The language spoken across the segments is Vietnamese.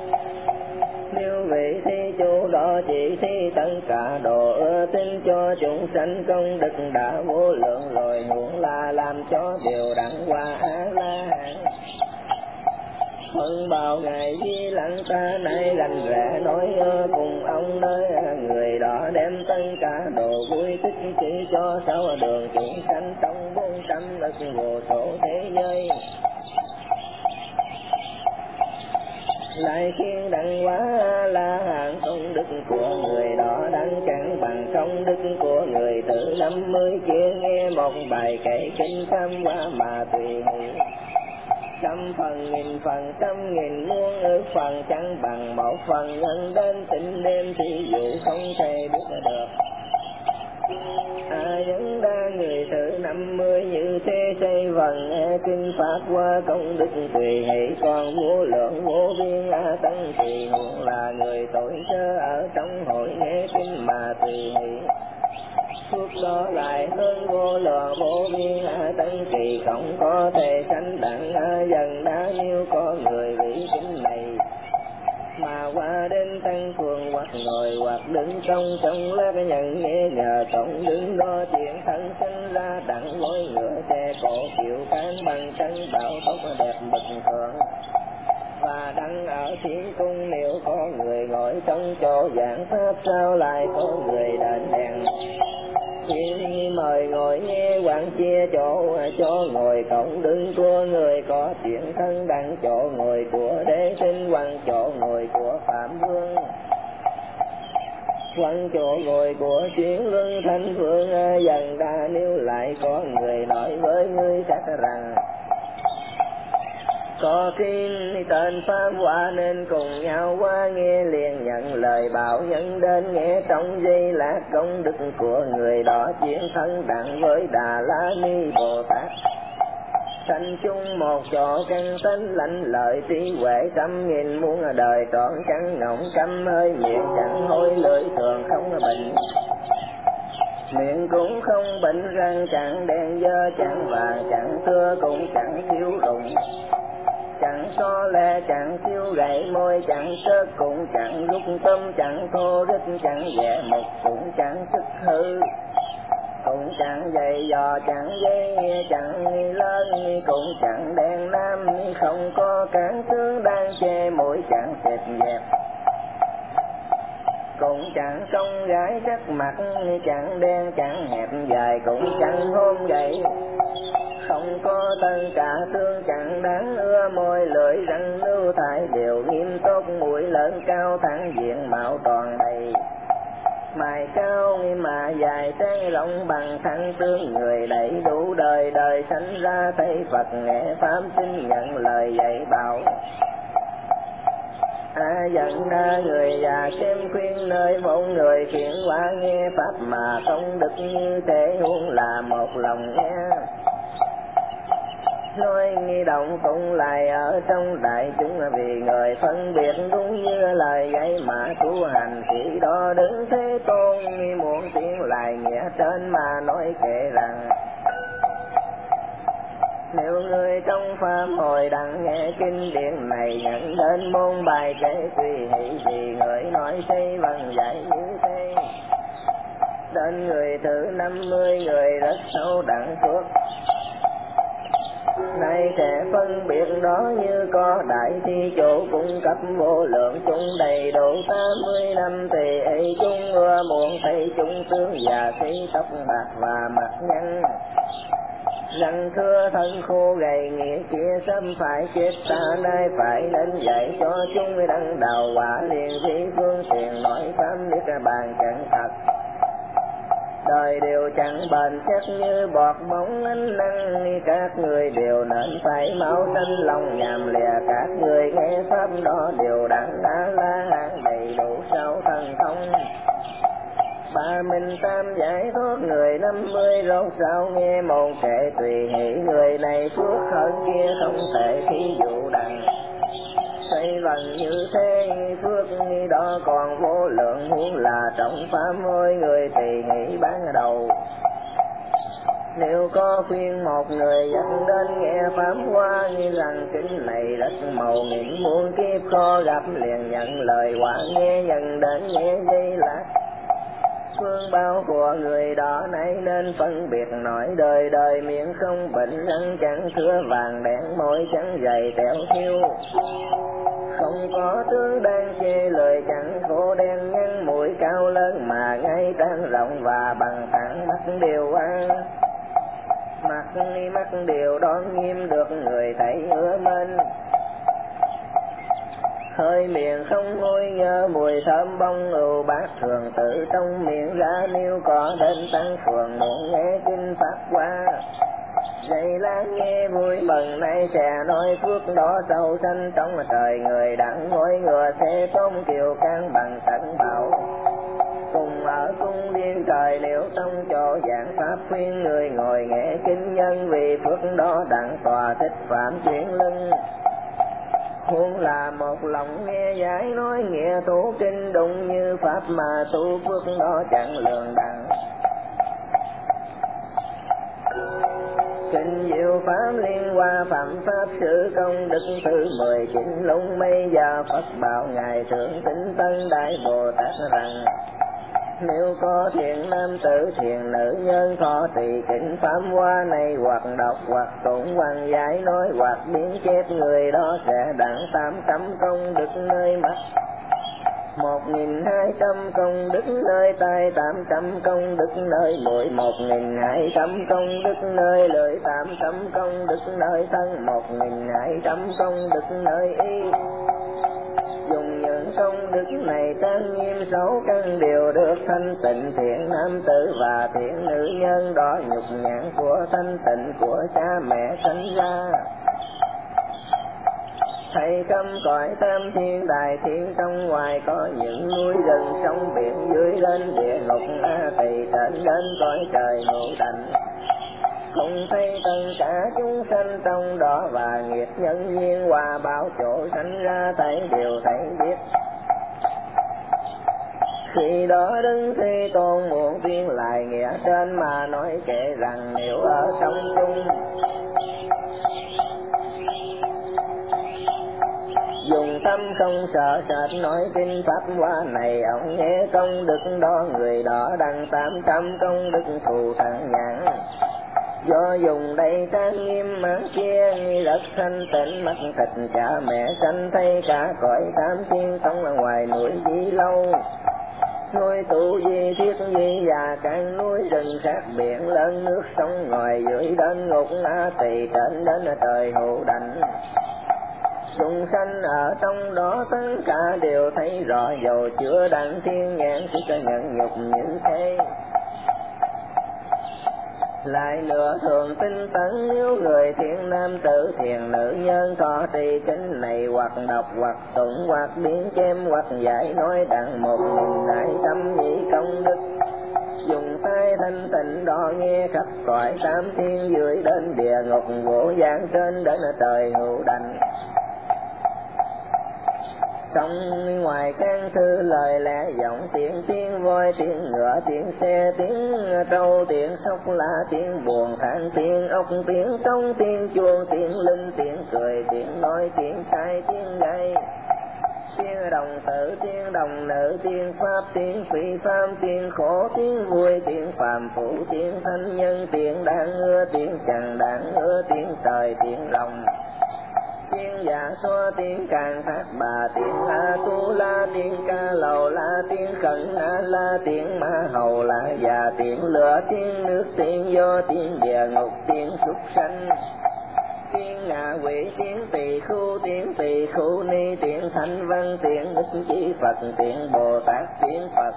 Nếu vị thí chủ đó chỉ thi tất cả độ ưa tin cho chúng sanh công đức đã vô lượng rồi, huống là làm cho điều đẳng qua A La Hán. Hơn bao ngày di lặng ta nay rành rẽ nói cùng ông nơi, người đó đem tất cả đồ vui tích chỉ cho sáu đường chúng sanh trong 400 đất vô số thế giới. Lại khiến đặng quá La Hán công đức của người đó đang chẳng bằng công đức của người từ 50 kia. Nghe một bài kể kinh tham qua mà tùy hỷ, trăm phần nghìn phần trăm nghìn muôn ước phần chẳng bằng một phần, nhân đến tỉnh đêm thì dụ không thể biết được. Vẫn đa người thứ 50 như thế xây vần nghe kinh pháp qua công đức tùy hỷ, còn vô lượng vô biên tân tùy huống là người tội sơ ở trong hội nghe kinh mà tùy hỷ. Phước đó lại hơn vô lượng vô biên tân kỳ, không có thể sanh đặng dần đã nhiêu có người vị kinh này mà qua đến tăng phường hoặc ngồi hoặc đứng trong lá cái nhận nghe nhờ cộng đứng đó chuyện thân sinh ra đặng với ngựa xe cổ chịu cán bằng chân bảo tốc đẹp bực thường. Và đăng ở thiên cung nếu có người ngồi trong chỗ giảng pháp sao lại có người đền đèn. Khi mời ngồi nghe quán chia chỗ cho ngồi cộng đứng của người có chuyện thân đặng chỗ ngồi của đế tinh quăng chỗ ngồi của phạm vương, quăng chỗ ngồi của chuyển luân thanh phương. Dần ra nếu lại có người nói với ngươi chắc rằng có tin tên pháp quả nên cùng nhau qua nghe liền nhận lời bảo nhân đến nghe trong giây lát công đức của người đó chiến thân đặng với Đà La Ni Bồ Tát. Sanh chung một chỗ căn tánh lãnh lợi trí huệ trăm nghìn muôn đời trọn trắng ngọng trăm hơi miệng chẳng hôi lưỡi thường không bệnh. Miệng cũng không bệnh răng chẳng đen dơ chẳng vàng chẳng thưa cũng chẳng thiếu rụng. Chẳng so le chẳng siêu gậy môi chẳng sớt cũng chẳng rút tâm chẳng thô rít chẳng dẻ mục cũng chẳng sức hư. Cũng chẳng dày dò chẳng dây chẳng lớn cũng chẳng đen nam không có cản tướng đang che mũi chẳng xịt dẹp. Cũng chẳng công gái sắc mặt chẳng đen chẳng hẹp dài cũng chẳng hôn gậy. Không có tất cả tương chẳng đáng ưa môi lưỡi răng lưu thải đều nghiêm túc mũi lớn cao thẳng diện mạo toàn đầy. Mày cao mà dài trái rộng bằng thẳng tướng người đầy đủ đời đời sanh ra thấy Phật nghệ pháp xin nhận lời dạy bảo. Dần ra người già xem khuyên nơi môn người khiển qua nghe pháp mà không đức như thế huống là một lòng nghe. Nói nghi động cũng lại ở trong đại chúng vì người phân biệt đúng như lời dạy mà tu hành chỉ đó đứng thế tôn nghi muốn tiếng lại nghĩa trên mà nói kể rằng nếu người trong pháp hồi đặng nghe kinh điển này nhận đến môn bài kể tùy hỷ vì người nói xây văn dạy như thế. Đến người thứ 50 người rất sâu đặng phước này sẽ phân biệt đó như có đại thi chủ cung cấp vô lượng chúng đầy đủ 80 năm thì ấy chúng ưa muốn thấy chúng tướng già khí tóc bạc và mặt nhăn. Răng thưa thân khô gầy nghĩa kia sớm phải chết ta nay phải nên dạy cho chúng đăng đầu quả liền vi phương tiện nói pháp biết bàn chẳng thật. Đời đều chẳng bền chắc như bọt bóng ánh năng, các người đều nên phải máu sinh lòng nhàm lìa. Các người nghe pháp đó đều đặng đã la hán đầy đủ sáu thần thông. Ba minh tam giải thoát người 50 rốt sao nghe môn kệ tùy hỷ. Người này phước hơn kia không thể thí dụ đặng xây vần như thế phước đó còn vô lượng huống là trọng pháp mỗi người tùy nghĩ ban đầu. Nếu có khuyên một người dẫn đến nghe pháp hoa, nghĩ rằng kinh này rất màu nhiệm, muôn kiếp khó gặp liền nhận lời quả, nghe dần đến nghe dây lạc. Phương bao của người đó nay nên phân biệt nói, đời đời miệng không bệnh, răng trắng thưa vàng đen, môi trắng dày tẹo thiêu. Không có tướng đang chê lời chẳng khổ đen, nhăn mũi cao lớn mà ngay trán rộng và bằng thẳng, mắt đều ăn mắt đều đón nghiêm, được người thấy ưa mến. Hơi miệng không hôi nhớ mùi thơm bông ưu bát, thường tự trong miệng ra, nếu có đến tăng phường muốn nghe kinh pháp hoa. Dây láng nghe vui mừng nay sẽ nói phước đó sâu xanh, trong trời người đặng ngồi ngựa xe tôm kiều can bằng tận bảo. Cùng ở cung điên trời liễu trong chỗ giảng pháp, khuyên người ngồi nghe kinh nhân, vì phước đó đặng tòa thích phạm chuyển lưng. Huống là một lòng nghe giải nói nghĩa thủ kinh, đụng như pháp mà tu phước đó chẳng lường đặng. Kinh diệu pháp liên hoa phạm pháp sự công đức thứ 19, lung mây giờ Phật bảo ngài thượng tinh tân đại Bồ Tát rằng, nếu có thiện nam tử thiện nữ nhân thọ trì kinh pháp hoa này, hoặc đọc hoặc tụng hoặc giải nói hoặc biến chép, người đó sẽ đặng 800 công đức nơi mắt, 1200 công đức nơi tai, 800 công đức nơi mũi, 1200 công đức nơi lưỡi, 800 công đức nơi thân, 1200 công đức nơi ý. Dùng những công đức này trang nghiêm 6 căn đều được thanh tịnh, thiện nam tử và thiện nữ nhân đó nhục nhãn của thanh tịnh của cha mẹ sanh ra. Thầy câm cõi tam thiên đại thiên, trong ngoài có những núi rừng sông biển, dưới lên địa ngục A Tỳ, trên đến cõi trời ngũ đảnh. Không thấy tất cả chúng sanh trong đó, và nghiệp nhân duyên hòa bảo chỗ sanh ra, thấy đều thấy biết. Khi đó Đức Thế Tôn muộn tuyên lại nghĩa trên mà nói kể rằng, nếu ở trong chung dùng tâm không sợ sệt nói kinh pháp hoa này, ông nghe công đức đó, người đó đăng 800 công đức thù thắng nhãn. Do dùng đây trang nghiêm mắt kia, nghi rất thanh tịnh, mắt thịt cha mẹ sanh thấy cả cõi tam thiên, sống ở ngoài núi Di Lâu. Núi Tu Di Thiết Di và các núi rừng khác biển lớn, nước sông ngoài dưới đến ngục A Tỳ, trên đến trời hữu đảnh. Chúng sanh ở trong đó tất cả đều thấy rõ, dầu chưa đặng thiên nhãn chỉ có nhận nhục như thế. Lại nữa thường tinh tấn, nếu người thiện nam tử thiện nữ nhân thọ trì kinh này, hoặc đọc hoặc tụng hoặc biến chém hoặc giải nói, đặng 1200 nhị công đức. Dùng tai thanh tịnh đó nghe khắp cõi tam thiên, dưới đến địa ngục vô giảng, trên đến trời hữu đảnh. Trong ngoài căn thư lời lẽ giọng tiếng, tiếng voi tiếng ngựa tiếng xe tiếng trâu tiếng sóc la tiếng buồn than tiếng ốc tiếng trống tiếng chuông tiếng linh tiếng cười tiếng nói tiếng trai tiếng gay, tiếng đồng tử tiếng đồng nữ tiếng pháp tiếng phi pháp tiếng khổ tiếng vui tiếng phàm phu tiếng thanh nhân tiếng đáng ưa tiếng chẳng đáng ưa tiếng trời tiếng lòng. Tiếng giả xoa tiếng càng thác bà tiếng A Tu La tiếng ca lầu la tiếng khẩn A La tiếng ma hầu la và tiếng lửa tiếng nước tiếng gió tiếng địa ngục tiếng súc sanh, tiếng ngạ quỷ tiếng tỳ khu ni tiếng thanh văn tiếng đức chí Phật tiếng Bồ Tát tiếng Phật.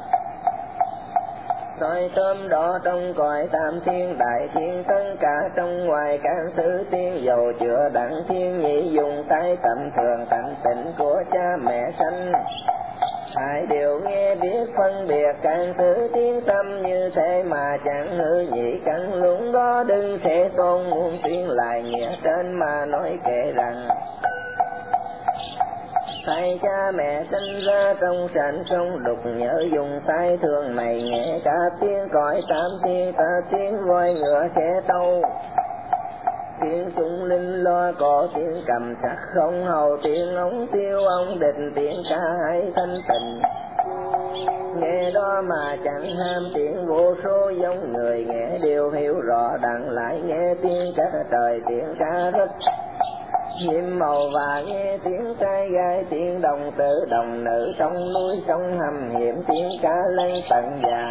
Nói tóm đó trong cõi tam thiên đại thiên, tất cả trong ngoài các thứ tiếng, dầu chữa đặng thiên nhị dùng tay tầm thường thanh tịnh của cha mẹ sanh. Hai đều nghe biết phân biệt các thứ tiếng tâm như thế, mà chẳng hư nhị căn luôn đó đừng Thế Tôn muốn tuyên lại nghĩa trên mà nói kể rằng, Thầy cha mẹ sinh ra trong sanh sông đục, nhớ dùng tay thương này nghe cả tiếng còi tam thiên ta tiếng voi ngựa xe tâu. Tiếng súng linh loa có tiếng cầm sắc không hầu, tiếng ống tiêu ông địch tiếng ca hay thanh tình. Nghe đó mà chẳng ham tiếng vô số giống người, nghe đều hiểu rõ đặng lại nghe tiếng các trời tiếng ca rất nhiệm màu, và nghe tiếng trai gai tiếng đồng tử đồng nữ trong núi trong hầm hiểm, tiếng cá lây tận già.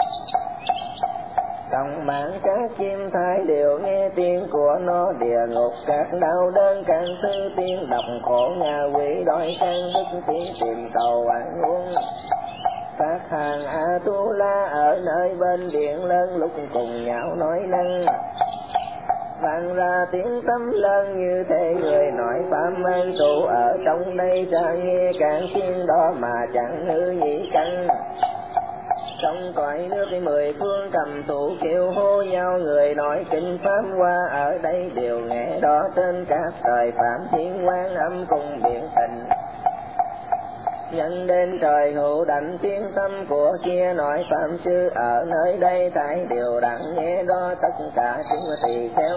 Trong bản các chim thái đều nghe tiếng của nó, địa ngục các đau đớn càng thứ tiếng độc khổ, nhà quỷ đói sang bức tiếng tìm cầu ăn uống. Các hàng A-tu-la ở nơi bên biển lớn lúc cùng nhau nói năng, vang ra tiếng tấm lớn như thế người nói pháp an trụ ở trong đây ra nghe càng tiếng đó mà chẳng hư nhĩ căn. Trong cõi nước mười phương cầm tụ kêu hô nhau, người nói kinh pháp qua ở đây đều nghe đó, trên các trời phạm thiên quan âm cùng biển tình. Nhân đến trời hữu đảnh tiếng tâm của kia nói phạm sư ở nơi đây tại đều đặng nghe đó, tất cả chúng tỳ kheo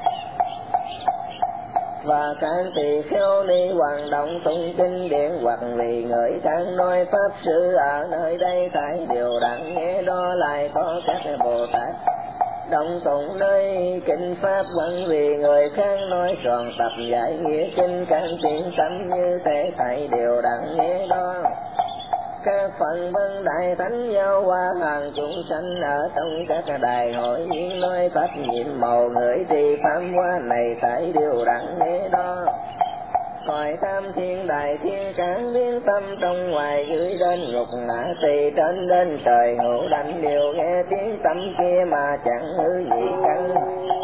và các tỳ kheo ni hoạt động tụng kinh điển, hoặc vì người đang nói pháp sư ở nơi đây tại đều đặng nghe đó, lại có các Bồ Tát động tụng nơi kinh pháp, vẫn vì người khác nói soạn tập giải nghĩa kinh các tiếng tâm như thế thầy đều đặng nghe đó. Các phần vân đại thánh giao hoa hàng chúng sanh ở trong các đại hội những nói pháp nhiệm màu, người trì pháp hoa này thầy đều đặng nghe đó. Cõi tam thiên đại thiên cán biến tâm trong ngoài dưới đến ngục ngã tỳ trên đến trời hữu đảnh đều nghe tiếng tâm kia mà chẳng hư nhị căn.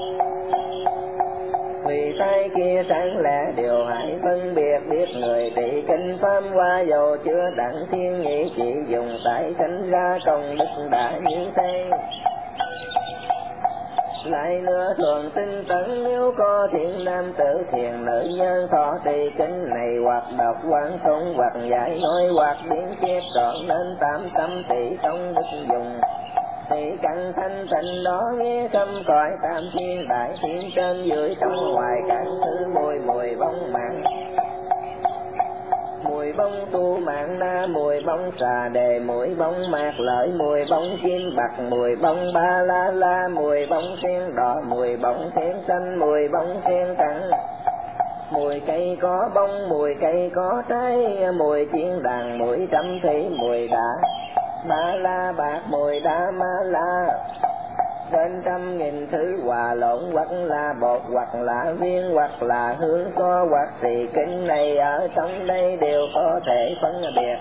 Vì tay kia sáng lẽ điều hãy phân biệt biết người trị kinh pháp hoa, dầu chưa đặng thiên nhị chỉ dùng tay sanh ra công đức đã như thế. Lại nữa thường tinh tấn nếu có thiện nam tử thiền nữ nhân thọ trì kinh này, hoặc đọc quán thông hoặc giải nói hoặc biến chép trọn nên 800 tỷ công đức dùng. Thì căn thanh tịnh đó nghe thâm cõi tam thiên đại thiên trên dưới trong ngoài các thứ mùi mùi bông mạng, mùi bông tu mạng na, mùi bông xà đề, mùi bông mạc lợi, mùi bông chim bạc, mùi bông ba la la, mùi bông sen đỏ, mùi bông sen xanh, mùi bông sen trắng, mùi cây có bông, mùi cây có trái, mùi chiên đàn, mùi trăm thủy, mùi đá ma la bạc, mùi đá ma la. Trên 100.000 thứ hòa lộn, hoặc là bột, hoặc là viên, hoặc là hương so, hoặc thì kinh này ở trong đây đều có thể phân biệt.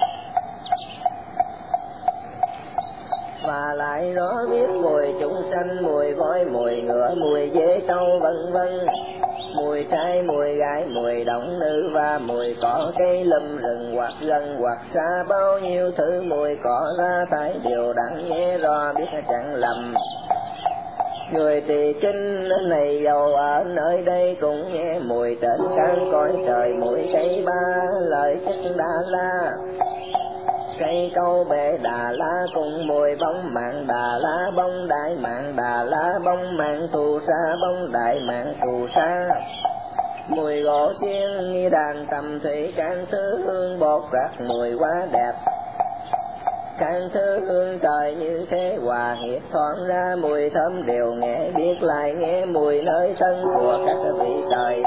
Và lại nó biết mùi chúng sanh, mùi voi, mùi ngựa, mùi dế trâu vân vân, mùi trai, mùi gái, mùi động nữ, và mùi cỏ cây lâm rừng, hoặc gần hoặc xa bao nhiêu thứ mùi cỏ ra tại đều đặng nghe rõ biết chẳng lầm. Người trì kinh này dầu ở nơi đây cũng nghe mùi trên các cõi trời, mùi cây ba lợi chất Đà La, cây câu bể Đà La, cùng mùi bông mạng Đà La, bông đại mạng Đà La, bông mạng thù sa, bông đại mạng thù sa, mùi gỗ chiên nghi đàn tầm thủy, can thứ hương bột các mùi quá đẹp. Can thứ hương trời như thế hòa hiệp thoáng ra, mùi thơm đều nghe biết, lại nghe mùi nơi thân của các vị trời.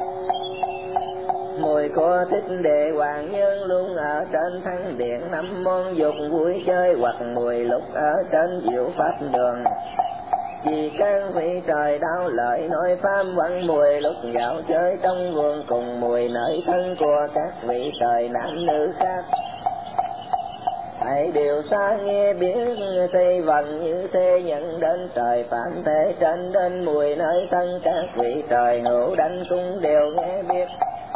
Mùi của Thích Đệ Hoàng Nhân luôn ở trên thắng điện, năm món dục vui chơi, hoặc mùi lúc ở trên diệu pháp đường. Vì các vị trời đau lợi nói pháp văn, mùi lúc dạo chơi trong vườn, cùng mùi nơi thân của các vị trời nam nữ khác. Hãy điều xa nghe biết thi vần như thế, nhận đến trời phạm thế trên đến mùi nơi thân các vị trời hữu đảnh cũng đều nghe biết.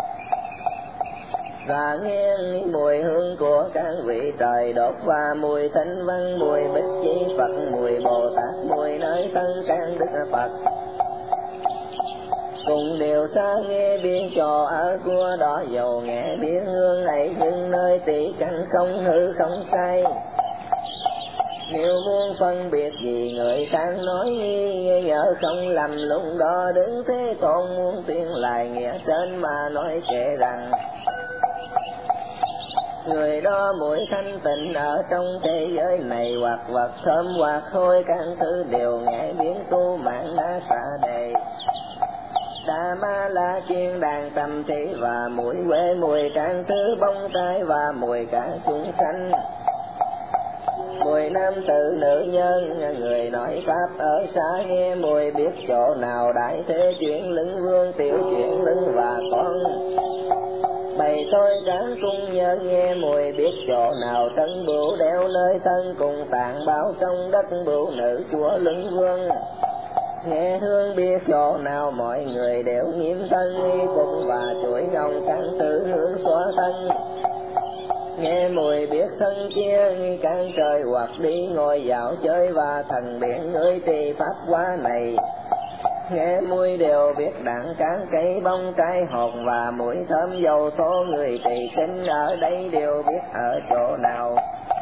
Và nghe mùi hương của các vị trời đốt, và mùi thanh văn, mùi bích chi Phật, mùi Bồ Tát, mùi nơi thân các đức Phật. cùng đều xa nghe biết trò ở cua đó dầu nghe biết hương ấy nhưng nơi tỷ căn không hư không sai. Nếu muốn phân biệt gì người sang nói nghe nhớ không lầm lúc đó đứng thế còn muốn tuyên lại nghĩa trên mà nói kể rằng người đó mũi thanh tịnh ở trong thế giới này hoặc vật thơm hoặc hôi các thứ đều nghe biến tu mạng đã xả đề. Đà ma la chiên đàn tâm thị và mũi quê mùi các thứ bông tai và mùi cả chúng sanh. Mùi nam tử nữ nhân người nói pháp ở xa nghe mùi biết chỗ nào đại thế chuyển lưng vương tiểu chuyển lưng và con. Bày tôi đáng cung nhân nghe mùi biết chỗ nào thân bửu đeo nơi thân cùng tạng báo trong đất bửu nữ chúa lưng vương. Nghe hương biết chỗ nào mọi người đều nghiêm thân y phục và chuỗi ngông các thứ hương xóa thân. Nghe mùi biết thân kia can trời hoặc đi ngồi dạo chơi và thần biển người trì pháp hóa này. Nghe mùi đều biết đặng cán cây bông trái hột và mùi thơm dầu số người trì kinh ở đây đều biết ở chỗ nào.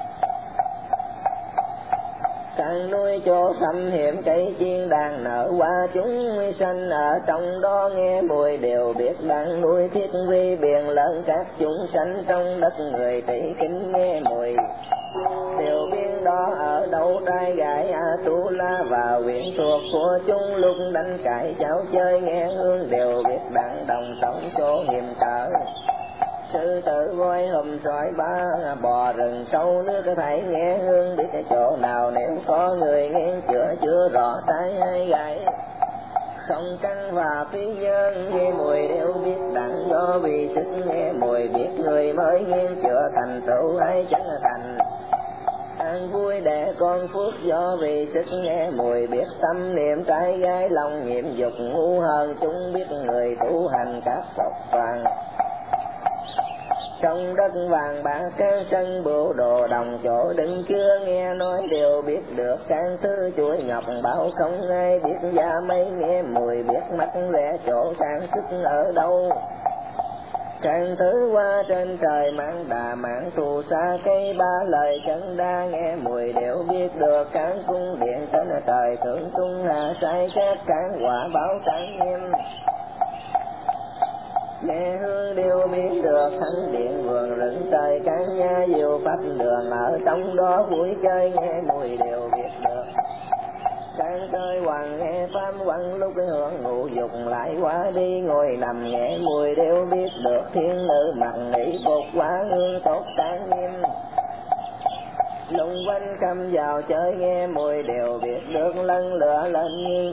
Càng nuôi chỗ xâm hiểm cây chiên đàn nở qua chúng sanh ở trong đó nghe mùi đều biết đang nuôi thiết vi biển lớn các chúng sanh trong đất người tỷ kính nghe mùi. Đều biết đó ở đâu trai gái tu la và quyển thuộc của chúng lúc đánh cãi cháu chơi nghe hương đều biết đặng đồng sống chỗ hiểm trở. Sư tử voi hùm sói ba bò rừng sâu nước thấy nghe hương biết cái chỗ nào nếu có người nghe chưa rõ tai hay gái. Không căn và phi nhân nghe mùi đều biết đặng do vì sức nghe mùi biết người mới nghe chưa thành tựu hay chẳng thành. An vui để con phước do vì sức nghe mùi biết tâm niệm trai gái lòng nhiệm dục ngu hơn chúng biết người tu hành các tộc vàng. Trong đất vàng bạc các sân bửu đồ đồng chỗ đứng chưa nghe nói đều biết được các thứ chuỗi ngọc bảo không ai biết da mấy nghe mùi biết mắt vẽ chỗ trang sức ở đâu. Các thứ qua trên trời mang đà mang thù xa cây ba lời chân đa nghe mùi đều biết được các cung điện trên trời thượng tung hạ sai các quả báo trang nghiêm. Nghe hương đều biết được thánh điện vườn rừng trời các nhà diệu pháp đường ở trong đó vui chơi nghe mùi đều biết được. Các chơi hoàng nghe pháp quăng lúc hưởng ngủ dục lại quá đi ngồi nằm nghe mùi đều biết được thiên nữ mặc nghĩ bột quá hương tốt trang nghiêm. Lung quanh cầm vào chơi nghe mùi đều biết được lân lửa lên như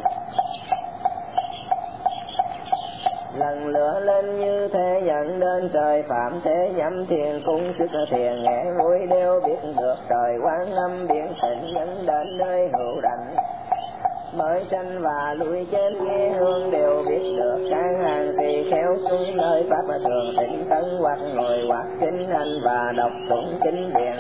lần lửa lên như thế nhận đến trời phạm thế nhắm thiền cung sức thiền nghe mùi đều biết được trời quán âm biển thịnh nhân đến nơi hữu đảnh. Mới sanh và lui chết nghe hương đều biết được các hàng tỳ khéo xuống nơi pháp thường tịnh tấn hoặc ngồi hoặc kinh hành và đọc tụng kinh điển.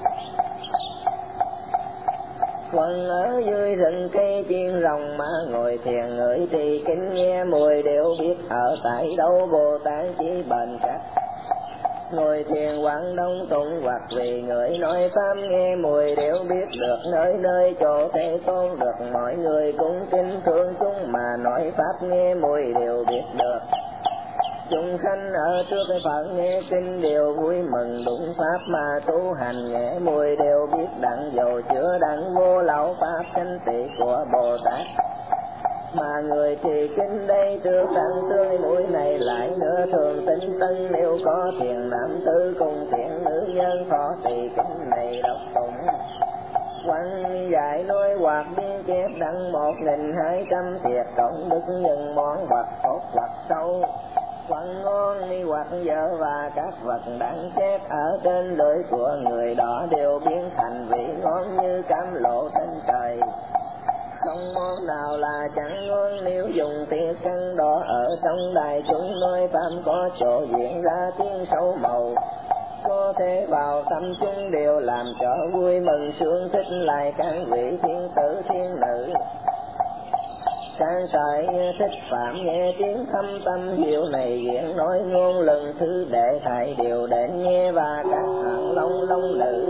Quân ở dưới rừng cây chiên rồng mà ngồi thiền ngửi trì kinh nghe mùi đều biết ở tại đâu Bồ Tát chỉ bền chắc. Ngồi thiền quán đông tụng hoặc vì người nói pháp nghe mùi đều biết được nơi nơi chỗ Thế Tôn được mọi người cũng kính thương chúng mà nói pháp nghe mùi đều biết được. Chúng sanh ở trước cái Phật nghe kinh đều vui mừng đúng pháp mà tu hành nghe mùi đều biết đặng dầu chữa đặng vô lậu pháp chánh tị của Bồ Tát. Mà người thì kinh đây trước đặng tươi mũi này lại nữa thường tinh tân nếu có thiền nam tử cùng thiện nữ nhân phó tỳ kinh này đọc tụng. Quăng dạy nói hoặc biên chép đặng 1200 thiệt cộng đức nhân món vật tốt hoặc sâu. Quăng ngon đi hoặc vợ và các vật đáng chép ở trên lưỡi của người đó đều biến thành vị ngon như cam lộ trên trời. Không món nào là chẳng ngon nếu dùng tiết căn đó ở trong đài chúng nói pháp có chỗ diễn ra tiếng sâu màu. Có thể vào tâm chúng đều làm cho vui mừng sướng thích lại các vị thiên tử thiên nữ. Sáng tại thích phạm nghe tiếng thâm tâm diệu này diện nói ngôn lần thứ đệ thầy đều đến nghe và các hạng long nữ.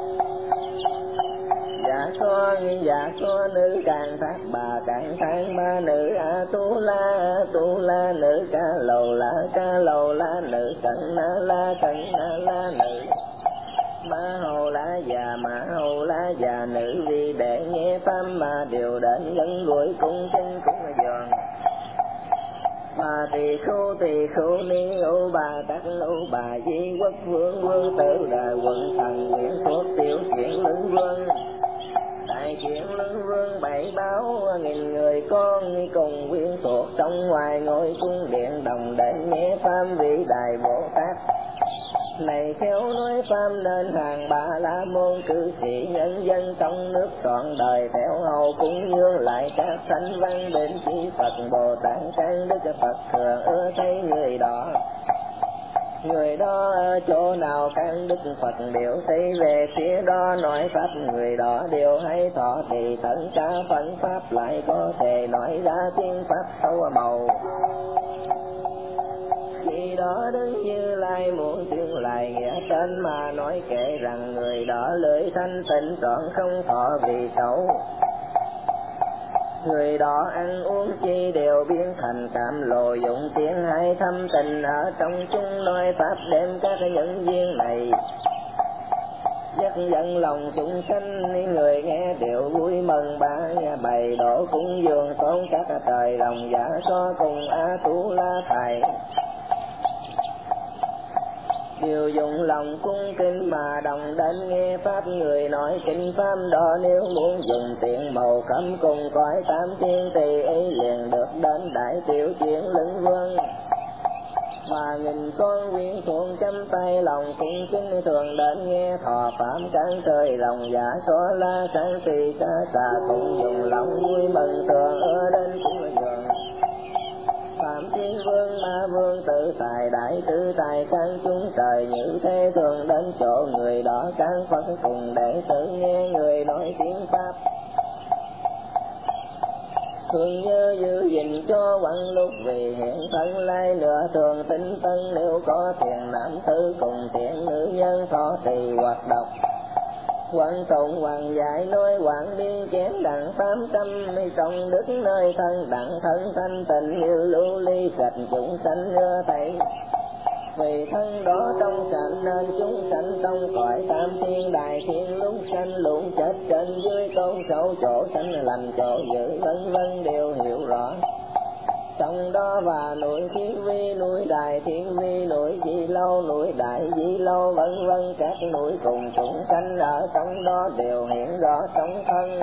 Dạ so nữ càng thác bà càng tháng ba nữ tu la nữ ca lầu la nữ cận na la nữ ma hầu la già nữ vì để nghe pháp mà đều đến gần gũi cung chân cũng giòn. Bà tỳ khưu ni ô bà các ô bà di quốc vương tử đời quận thần nguyễn thuốc tiểu chuyển lưng vương. Đại chuyện lưng vương bảy báo nghìn người con cùng quyến thuộc trong ngoài ngôi cung điện đồng đến nghe pháp vị đại Bồ Tát. Này theo nói pháp nên hàng Ba La Môn cư sĩ nhân dân trong nước trọn đời theo hầu cúng dường lại các thánh văn đến khi Phật Bồ Tát trang Đức Phật thường ưa thấy người đó. Người đó ở chỗ nào căn Đức Phật đều thấy về phía đó nói pháp, người đó đều hay thọ thì tận cả phân pháp lại có thể nói ra tiếng pháp sâu màu. Khi đó Đức Như Lai muốn tuyên lại nghĩa tên mà nói kể rằng người đó lưỡi thanh tịnh trọn không thọ vì xấu. Người đó ăn uống chi đều biến thành cảm lộ dụng tiếng hay thâm tình ở trong chúng nói pháp đem các nhân duyên này. Dắt dẫn lòng chúng sanh người nghe đều vui mừng ba bày đổ cúng dường tôn các trời lòng giả so cùng Tu La thầy. Điều dụng lòng cung kính mà đồng đến nghe pháp, người nói kinh pháp đó nếu muốn dùng tiền màu cấm cùng cõi tam thiên thì ấy liền được đến đại tiểu chuyển lưng vương. Và nghìn con viên thuận chăm tay lòng cung kính thường đến nghe thọ phạm cán trời lòng giả so la sáng tỳ ca xà cũng dùng lòng vui mừng thường ở đến cũng dường. Phạm Thiên Vương Ma Vương tự tài đại tự tài can chúng trời như thế thường đến chỗ người đó can Phật cùng để tự nghe người nói tiếng pháp. Thường nhớ giữ gìn cho quăng lúc vì hiện thân lai nữa thường tinh tân nếu có tiền nam tử cùng tiền nữ nhân thọ trì hoặc đọc. Quảng tụng hoàng dạy nói quảng biên chém đặng 800 công đức nơi thân đặng thân thanh tịnh như lưu ly sạch chúng sanh ưa thấy. Vì thân đó trong sạch nên chúng sanh trong cõi tam thiên đại thiên lúc sanh luôn chết trên dưới con sâu chỗ sanh lành chỗ giữ vân vân đều hiểu rõ. Trong đó và núi Thiên Vi, núi Đại Thiên Vi, núi Di Lâu, núi Đại Di Lâu vân vân các núi cùng chúng sanh ở trong đó đều hiện rõ trong thân.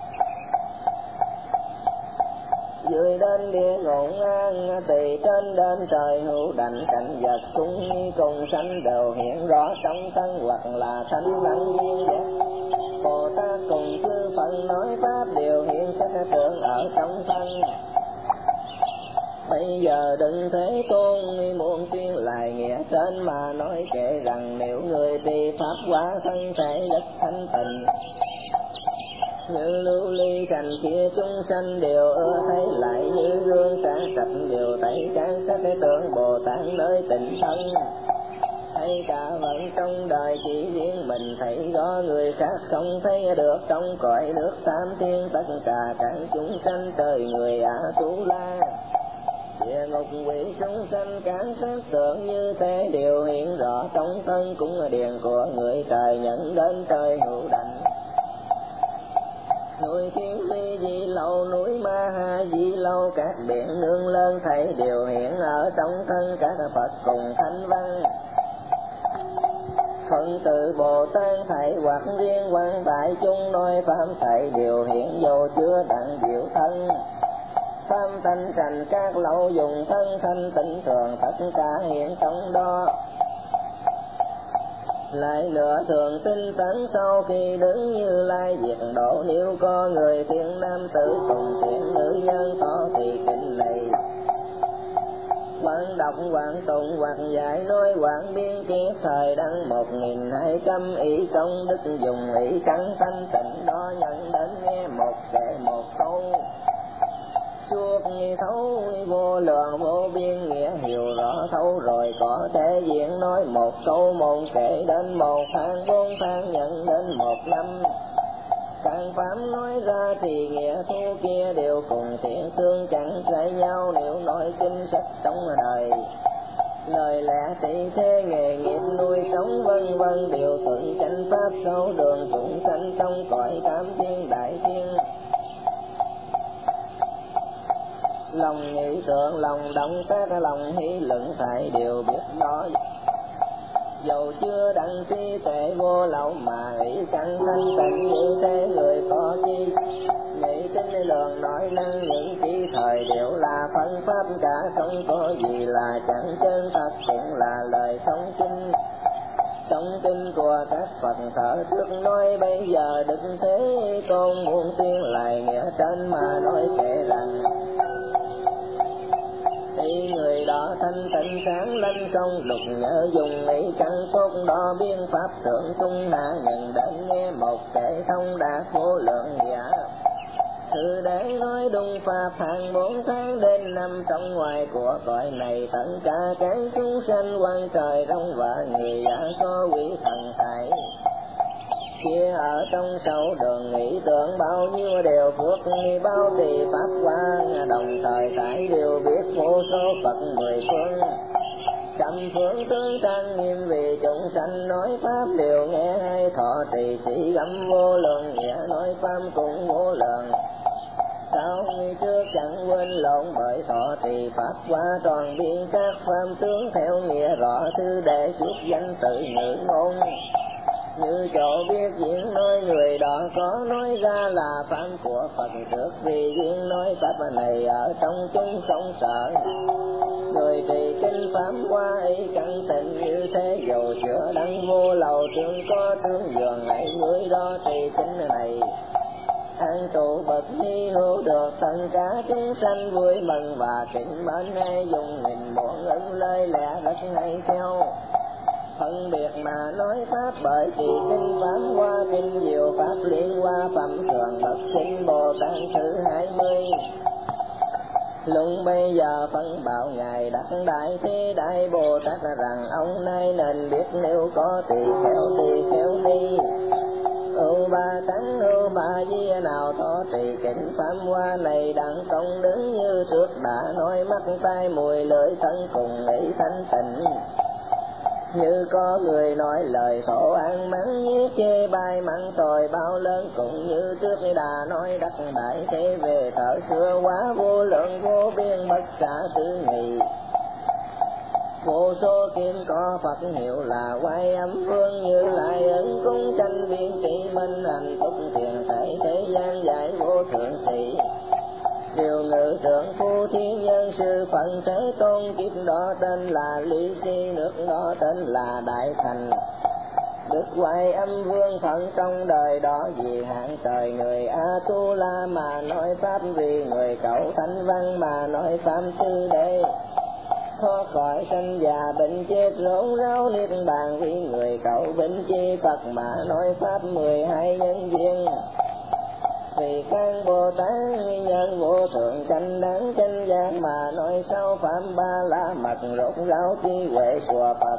Dưới đến địa ngục an tỳ trên đến trời hữu đảnh cảnh vật cũng cùng sanh đều hiện rõ trong thân hoặc là thanh văn duyên giác. Bồ Tát cùng chư Phật nói pháp đều hiện sắc tượng ở trong thân. Bây giờ đừng Thế Tôn muốn tuyên lại nghĩa trên mà nói kể rằng nếu người đi pháp hóa thân thể rất thanh tịnh. Như lưu ly cành kia chúng sanh đều ưa thấy lại như gương sáng sạch đều thấy các sắc tượng Bồ Tát nơi tịnh thân. Thấy cả vận trong đời chỉ riêng mình thấy rõ người khác không thấy được trong cõi nước tam thiên tất cả các chúng sanh trời người Tu La. Địa ngục quỷ chúng sanh các sắc tượng như thế đều hiện rõ trong thân cũng là điện của người trời nhận đến trời hữu đảnh. Núi Thiên Vi Di Lâu, núi Ma Ha Di Lâu các biển nương lớn thấy đều hiện ở trong thân các Phật cùng thánh văn. Phận tự Bồ Tát thảy hoặc riêng quan tại chúng nói pháp thảy đều hiện vô chứa đặng diệu thân. Pháp thanh thành các lậu dùng thân thanh tịnh thường tất cả hiện trong đó. Lại nữa thường tinh tấn sau khi đứng Như Lai diệt độ nếu có người thiện nam tử cùng thiện nữ nhân thọ thì kinh này. Quảng đọc quảng tụng hoặc dạy nói quảng biên kiếp thời đăng 1200 ý công đức dùng ý căn thanh tịnh đó nhận đến nghe một kệ một câu. suốt thấu vô lượng vô biên nghĩa hiểu rõ thấu rồi có thể diễn nói một câu môn kể đến 1 tháng 4 tháng nhận đến 1 năm. Càng pháp nói ra thì nghĩa thu kia đều cùng thiện thương chẳng cãi nhau, nếu nói kinh sách trong đời lời lẽ tỷ thế nghề nghiệp nuôi sống vân vân đều thuận chánh pháp sâu đường chúng sanh trong cõi tam thiên đại thiên. Lòng nghĩ tưởng lòng động tác lòng hỷ luận thải đều biết đó, dầu chưa đặng trí tệ vô lậu mà nghĩ căn thanh tịnh như thế người có chi nghĩ tính lượng nói năng những chỉ thời đều là phân pháp cả không có gì là chẳng chân thật cũng là lời thông kinh. Trong kinh của các Phật thở trước nói bây giờ Đức Thế Tôn muôn tiên lại nghĩa trên mà nói kể rằng ý người đó thanh tịnh sáng lên không lục nhớ dùng ý căn tốt đó biên pháp thượng trung hạ nhận đến nghe một kể thông đạt vô lượng giả. Thứ để nói đúng pháp hàng 4 tháng đến 5 trong ngoài của cõi này tất cả cái chúng sanh quan trời rong và người giả so quỷ thần thải kia ở trong sâu đường nghĩ tưởng bao nhiêu đều phước bao tỳ pháp qua đồng thời tại đều biết vô số Phật 10 phương trăm phương tướng trang nghiêm vì chúng sanh nói pháp đều nghe hay thọ trì sĩ gấm vô lượng nghĩa nói pháp cũng vô lượng. Sao như trước chẳng quên lộn bởi thọ trì pháp qua toàn biên các pháp tướng theo nghĩa rõ thư để xuất danh tự ngữ ngôn. Như chỗ biết diễn nói người đó có nói ra là pháp của Phật trước vì diễn nói pháp này ở trong chúng không sợ. Người trì kinh pháp qua ý căn tịnh như thế dầu chữa đắng vô lầu trường có thương dường ấy người đó trì kinh này. An trụ bậc hy hữu được tất cả chúng sanh vui mừng và kính mến hay dùng nghìn muôn ứng lời lẽ rất hay theo. Phân biệt mà nói pháp bởi vì kinh pháp qua kinh diệu pháp liên qua phẩm thường bậc kinh Bồ Tát thứ 20. Lúc bây giờ phân bảo ngài đắc đại thế đại Bồ Tát rằng ông nay nên biết nếu có tỳ kheo đi. Ba tánh ba di nào thọ trì kinh pháp hoa này đặng công đứng như trước đã nói mắt tai mùi lưỡi thân cùng nghĩ thanh tịnh. Như có người nói lời sổ ăn mắng nhiếc chê bai mắng tội bao lớn cũng như trước đã nói đắc đại thế về thở xưa quá vô lượng vô biên bất cả tư nghị. Vô số kim có Phật hiệu là Quay Âm Vương Như Lai ấn cung tranh biên trị minh hành túc thiền thể thế gian giải vô thượng sĩ. Điều ngự trưởng phu thiên nhân sư Phận Thế Tôn kiếp đó tên là Lý Si nước đó tên là Đại Thành. Đức Quay Âm Vương Phận trong đời đó vì hạng trời người A Tu La mà nói pháp vì người cậu Thánh Văn mà nói pháp tư đế. Thoát khỏi sanh già bệnh chết rỗng ráo niết bàn vì người cậu Vĩnh Chi Phật mà nói pháp 12 nhân duyên. Vì các Bồ Tát nhân vô thượng chánh đẳng chánh giác mà nói sao phạm ba la mật rốt ráo trí huệ của Phật.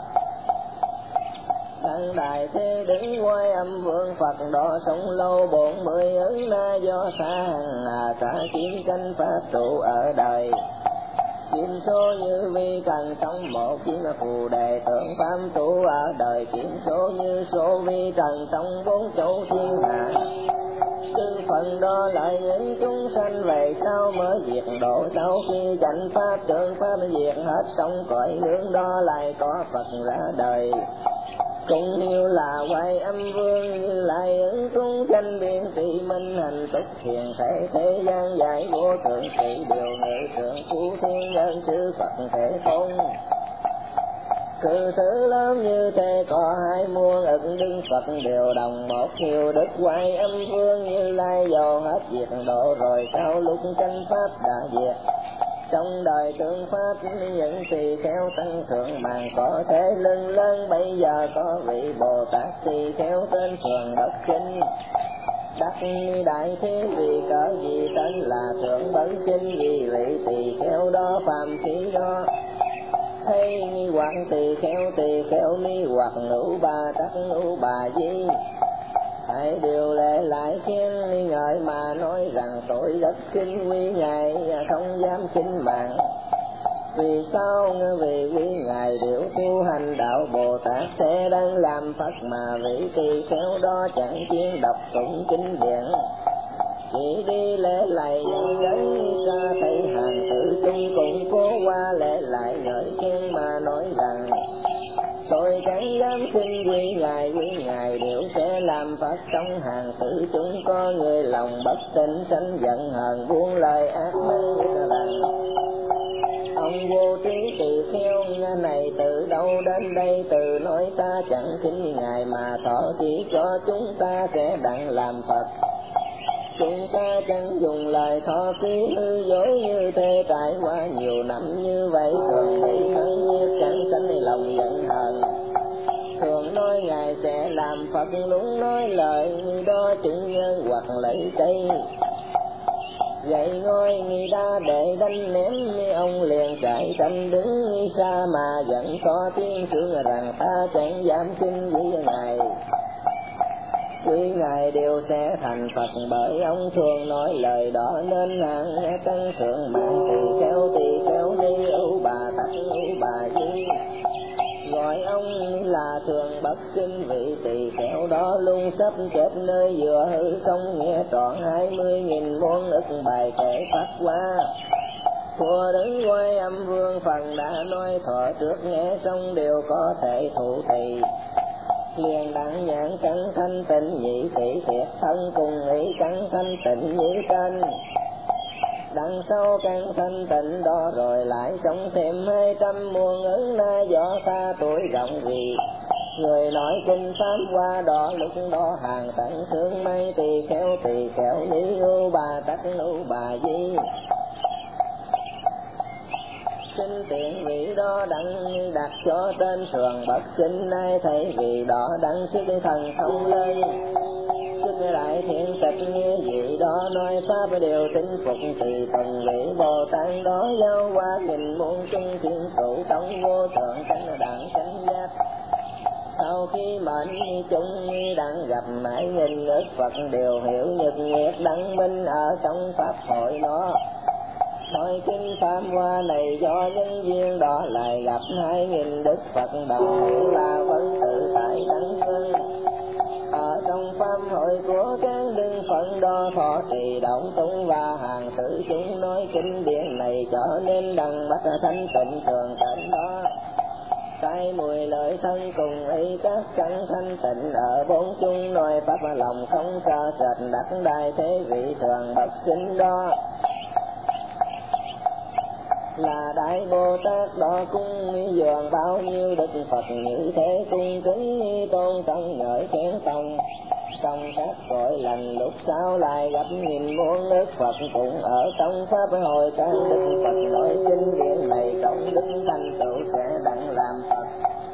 Đăng đại thế đứng Quay Âm Vương Phật đó sống lâu 40 ứng na do xa hằng hà cả chiến sanh pháp trụ ở đời. Kiếm số như vi cần trong một kiếm phù đề tượng pháp trụ ở đời. Kiếm số như số vi cần trong 4 chỗ thiên hạ. Tư phần đó lại những chúng sanh về sau mới diệt độ. Sau khi chánh pháp tượng pháp diệt hết trong cõi nước đó lại có Phật ra đời. Cũng như là Quay Âm Vương Như Lai ứng cung danh biên trị minh hành túc thiền thể thế gian giải vô thượng sĩ điều ngự thượng phú thiên nhân sư Phật Thế Tôn. Cự thứ lớn như thế có 2 muôn ức đức Phật đều đồng một hiệu. Đức Quay Âm Vương Như Lai dầu hết diệt độ rồi sau lúc chánh pháp đã diệt. Trong đời tương pháp những tỳ kheo tăng thượng mạng có thể lưng lên. Bây giờ có vị Bồ Tát tỳ kheo tên thường bất kinh. đắc đại thế vì cỡ gì tên là thượng bấn chính vì vị tỳ kheo đó phàm khí đó. Thấy nghi hoặc tỳ kheo ni hoặc ngũ bà đắc ngũ bà di. Hãy điều lệ lại khen nghi ngợi mà nói rằng tội rất kinh quý ngài không dám khinh mạng. Vì sao vì quý ngài đều tu hành đạo Bồ Tát sẽ đang làm Phật mà vị tỳ kheo đó chẳng chuyên đọc tụng kinh điển. Chỉ đi lễ lại nhận đến ra thấy hàng tử xung cùng cố qua lễ lại ngợi khen mà nói rằng tôi chẳng dám xin quý ngài đều sẽ làm Phật trong hàng tử chúng có người lòng bất tín sanh giận hờn buông lời ác mắng rằng ông vô trí tỳ kheo này từ đâu đến đây, từ nói ta chẳng kính ngài mà thọ chỉ cho chúng ta sẽ đặng làm Phật. Chúng ta chẳng dùng lời thọ ký hư dối như thế, trải qua nhiều năm như vậy thường bị hân nhiệt chẳng sanh lòng giận hờn. Thường nói ngài sẽ làm Phật lúc nói lời như đó chúng nhân hoặc lấy cây dậy ngôi nghi đa để đánh ném, ông liền chạy tranh đứng nghi xa mà giận có tiếng sướng rằng ta chẳng dám xin quý ngài. Quý ngài đều sẽ thành Phật bởi ông thường nói lời đó nên hàng tăng thượng mạng tỳ kheo ni ưu bà tắc ưu bà di. Gọi ông là thường bất kinh vị tỳ kheo đó luôn sắp chết nơi vừa hư không nghe trọn 20.000 muôn ức bài kể phát qua. Thua đứng quay âm vương phần đã nói thọ trước nghe xong đều có thể thụ trì. Liền đặng nhãn cắn thanh tịnh nhị thị thiệt thân cùng ý cắn thanh tịnh như tranh. Đằng sau căn thanh tịnh đó rồi lại sống thêm 200 muôn ứng na do xa tuổi rộng vì người nói kinh pháp qua đó lúc đó hàng tận thương mây tỳ kheo ni ưu bà tắc ưu bà di. Xin tiện vị đó đặng đặt cho tên thường bất kinh nay thấy vì đó đặng sức thần thông lên. Sức đại thiện tịch nghe gì đó nói pháp đều tín phục tỳ tùng vị Bồ Tát đó giao qua 1000 muôn chung thiên trụ trong vô thượng chánh đẳng chánh giác. Sau khi mệnh chúng đặng gặp mãi nghìn ức Phật đều hiểu nhật nguyệt đăng minh ở trong pháp hội đó. Nói kinh pháp hoa này do nhân duyên đó lại gặp 2000 đức Phật đồng hiểu là vẫn tự tại đẳng vân. Ở trong pháp hội của các đức Phật đó thọ trì động tụng và hàng tử chúng nói kinh điển này trở nên đằng mắt thanh tịnh thường cảnh đó. Cái mùi lợi thân cùng ý các căn thanh tịnh ở bốn chung nói pháp lòng không sợ sệt đắc đại thế vị thường bất kinh đó. Là đại Bồ Tát đó cung dường bao nhiêu đức Phật như thế cung kính tôn trọng ngợi khen tông. Trong các cõi lành lúc sau lại gặp 1000 muôn ức Phật cũng ở trong pháp hội các đức Phật nói kinh điển này cộng đức thành tựu sẽ đặng làm Phật.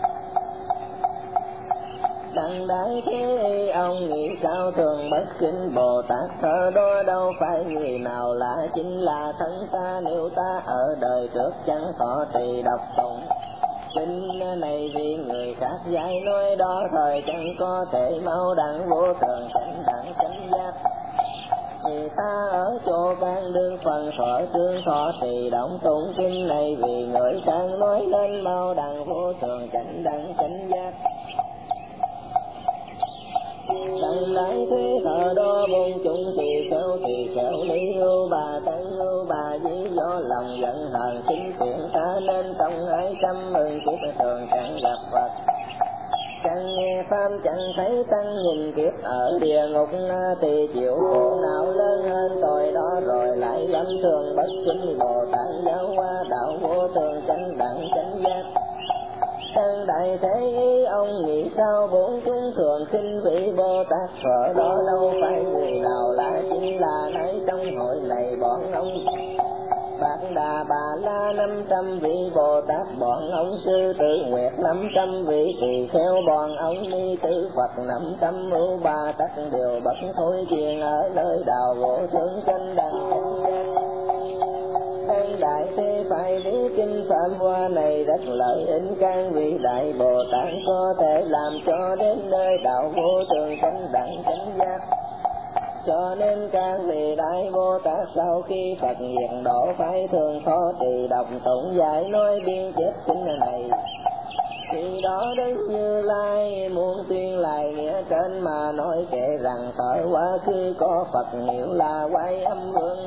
Đặng đại thế ông nghĩ sao thường bất kinh Bồ Tát thơ đó đâu phải người nào lạ chính là thân ta, nếu ta ở đời trước chẳng thọ trì đọc tụng kinh này vì người khác giải nói đó thời chẳng có thể mau đặng vô thường chánh đẳng chánh giác. Thì ta ở chỗ can đương phần thọ tương thọ trì động tụng kinh này vì người càng nói nên mau đặng vô thường chánh đẳng chánh giác. Đặng đại thế thờ đó bốn chúng tỳ kheo ni ưu bà tắc ưu bà di. Do lòng giận hờn chính chuyện ta nên trong 210 kiếp thường chẳng gặp Phật. Chẳng nghe pháp chẳng thấy tăng nghìn kiếp ở địa ngục thì chịu khổ não lớn hơn tội đó rồi lại lâm thường bất kinh Bồ Tát giáo hóa đạo vô thường chánh đẳng chánh giác. Tăng đại thế ông nghĩ sao bốn chúng thường khinh vị Bồ Tát Phật đó đâu phải người nào lạ chính là nấy trong hội này bọn ông bạc Tăng Đà Bà La 500 vị Bồ Tát, bọn ông Sư Tử Nguyệt 500 vị tỳ kheo, bọn ông Ni Tử Phật 500 mưu ba tắc đều bất thối kiền ở nơi đạo vô thượng chân đẳng. Đại thế phải biết kinh Pháp Hoa này rất lợi ích, các vị đại Bồ Tát có thể làm cho đến nơi đạo vô thượng chánh đẳng chánh giác. Cho nên các vị đại Bồ Tát sau khi Phật diệt độ phải thường khó trì đọc tụng giải nói biên chép kinh này. Khi đó Đức Như Lai muốn tuyên lại nghĩa trên mà nói kể rằng thời quá khứ có Phật hiệu là Quái Âm Vương.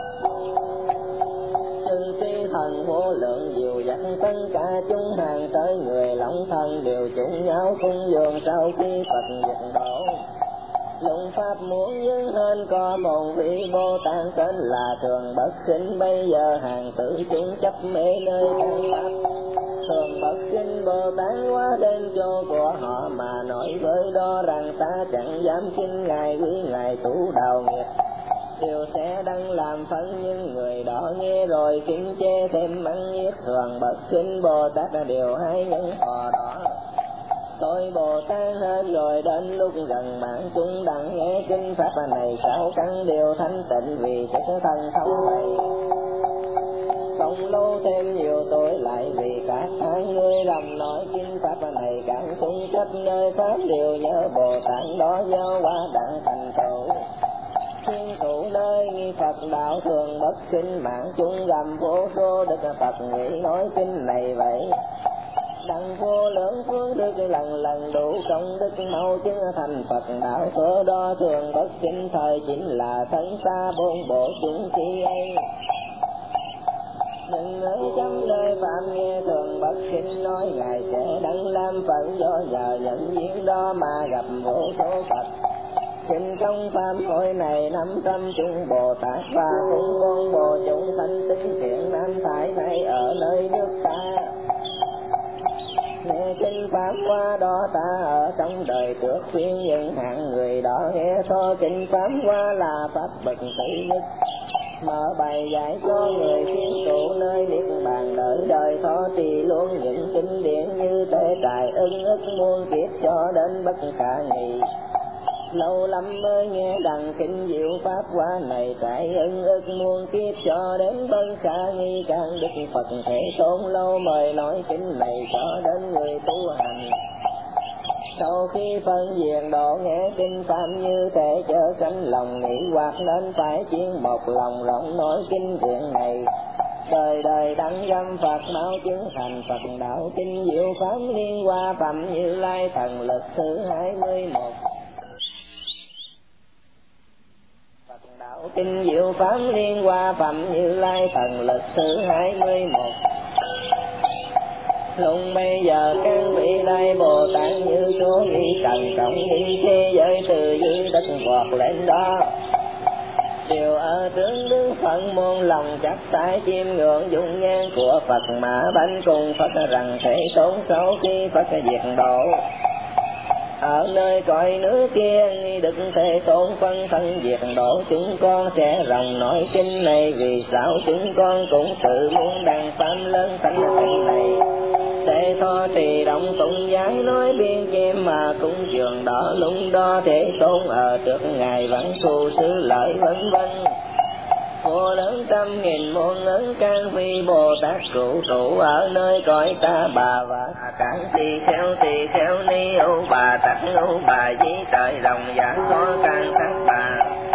Chân phi thần vô lượng diệu dắt tất cả chúng hàng tới người long thần đều chung nhau cung dường sau khi Phật diệt độ. Lụng pháp muốn dâng hơn có một vị Bồ Tát tên là Thường Bất Khinh, bây giờ hàng tử chúng chấp mê nơi căn pháp. Thường Bất Khinh Bồ Tát quá đến chỗ của họ mà nói với đó rằng ta chẳng dám khinh ngài, quý ngài tu đạo nghiệp điều sẽ đang làm phấn, nhưng người đó nghe rồi kính chê thêm mắng nhiếc. Thường Bất Khinh Bồ Tát đều hay những họ đó. Tôi Bồ Tát hết rồi đến lúc gần mạng chúng đặng nghe kinh pháp này, sáu căn đều thanh tịnh vì sức thần thông này. Không lâu thêm nhiều tôi lại vì các tháng ngươi rầm nói kinh pháp này, các chúng chấp nơi pháp đều nhớ Bồ Tát đó do qua đặng thành tựu. Thiên thủ nơi nghi Phật đạo Thường Bất Khinh mạng chúng gầm vô số đức Phật nghĩ nói kinh này vậy. Đặng vô lượng phương đức lần lần đủ công đức mau chứng thành Phật đạo số đó. Thường Bất Khinh thời chính là thân xa bốn bộ chúng khi ấy. Đừng ở trong đời phạm nghe Thường Bất Khinh nói ngài sẽ đấng làm Phật, do giờ nhận duyên đó mà gặp vô số Phật. Trên trong pháp hội này 500 chúng Bồ Tát và cũng con bồ chúng thanh tinh thiện nam thái này ở nơi nước ta. Nghe kinh pháp qua đó ta ở trong đời trước khuyên những hạng người đó nghe so kinh pháp qua là pháp bậc tự nhất. Mở bài giải cho người thiên tụ nơi niết bàn đời đời thọ trì luôn những kinh điển như tế trại ưng ức muôn kiếp cho đến bất khả nghị. Lâu lắm mới nghe đằng kinh diệu pháp qua này, trải ưng ức muôn kiếp cho đến bất khả nghi. Càng Đức Phật Thế Tôn lâu mời nói kinh này cho đến người tu hành. Sau khi phân diện độ nghe kinh pháp như thế chớ sanh lòng nghĩ hoặc, nên phải chuyên một lòng rộng nói kinh viện này. Đời đời đặng găm Phật báo chứng thành Phật đạo kinh diệu pháp liên hoa phẩm Như Lai thần lực thứ 21. Kinh diệu pháp liên hoa phẩm Như Lai thần lực thứ 21. Lúc bây giờ các vị đại Bồ Tát như chúa nghĩ cần trọng những thế giới từ dưới đất vọt lên đó. Điều ở trước Đức Phật môn lòng chắc tay chiêm ngưỡng dung nhan của Phật mà bánh cùng Phật rằng Thế Tôn sau khi Phật diệt độ. Ở nơi cõi nước kia Đức Thế Tôn phân thân diệt độ, chúng con sẽ ròng nói kinh này. Vì sao chúng con cũng tự muốn đăng pháp lớn thánh kinh này. Thế tho trì động tụng giải nói biên chêm mà cũng trường đó lúc đó Thế Tôn ở trước ngài vẫn thu xứ lợi vân vân. Vô lớn trăm nghìn muôn ức các vị Bồ Tát trụ ở nơi cõi ta bà và các tỳ kheo ni ưu bà tắc ưu bà di trời rồng giả có càng các bà.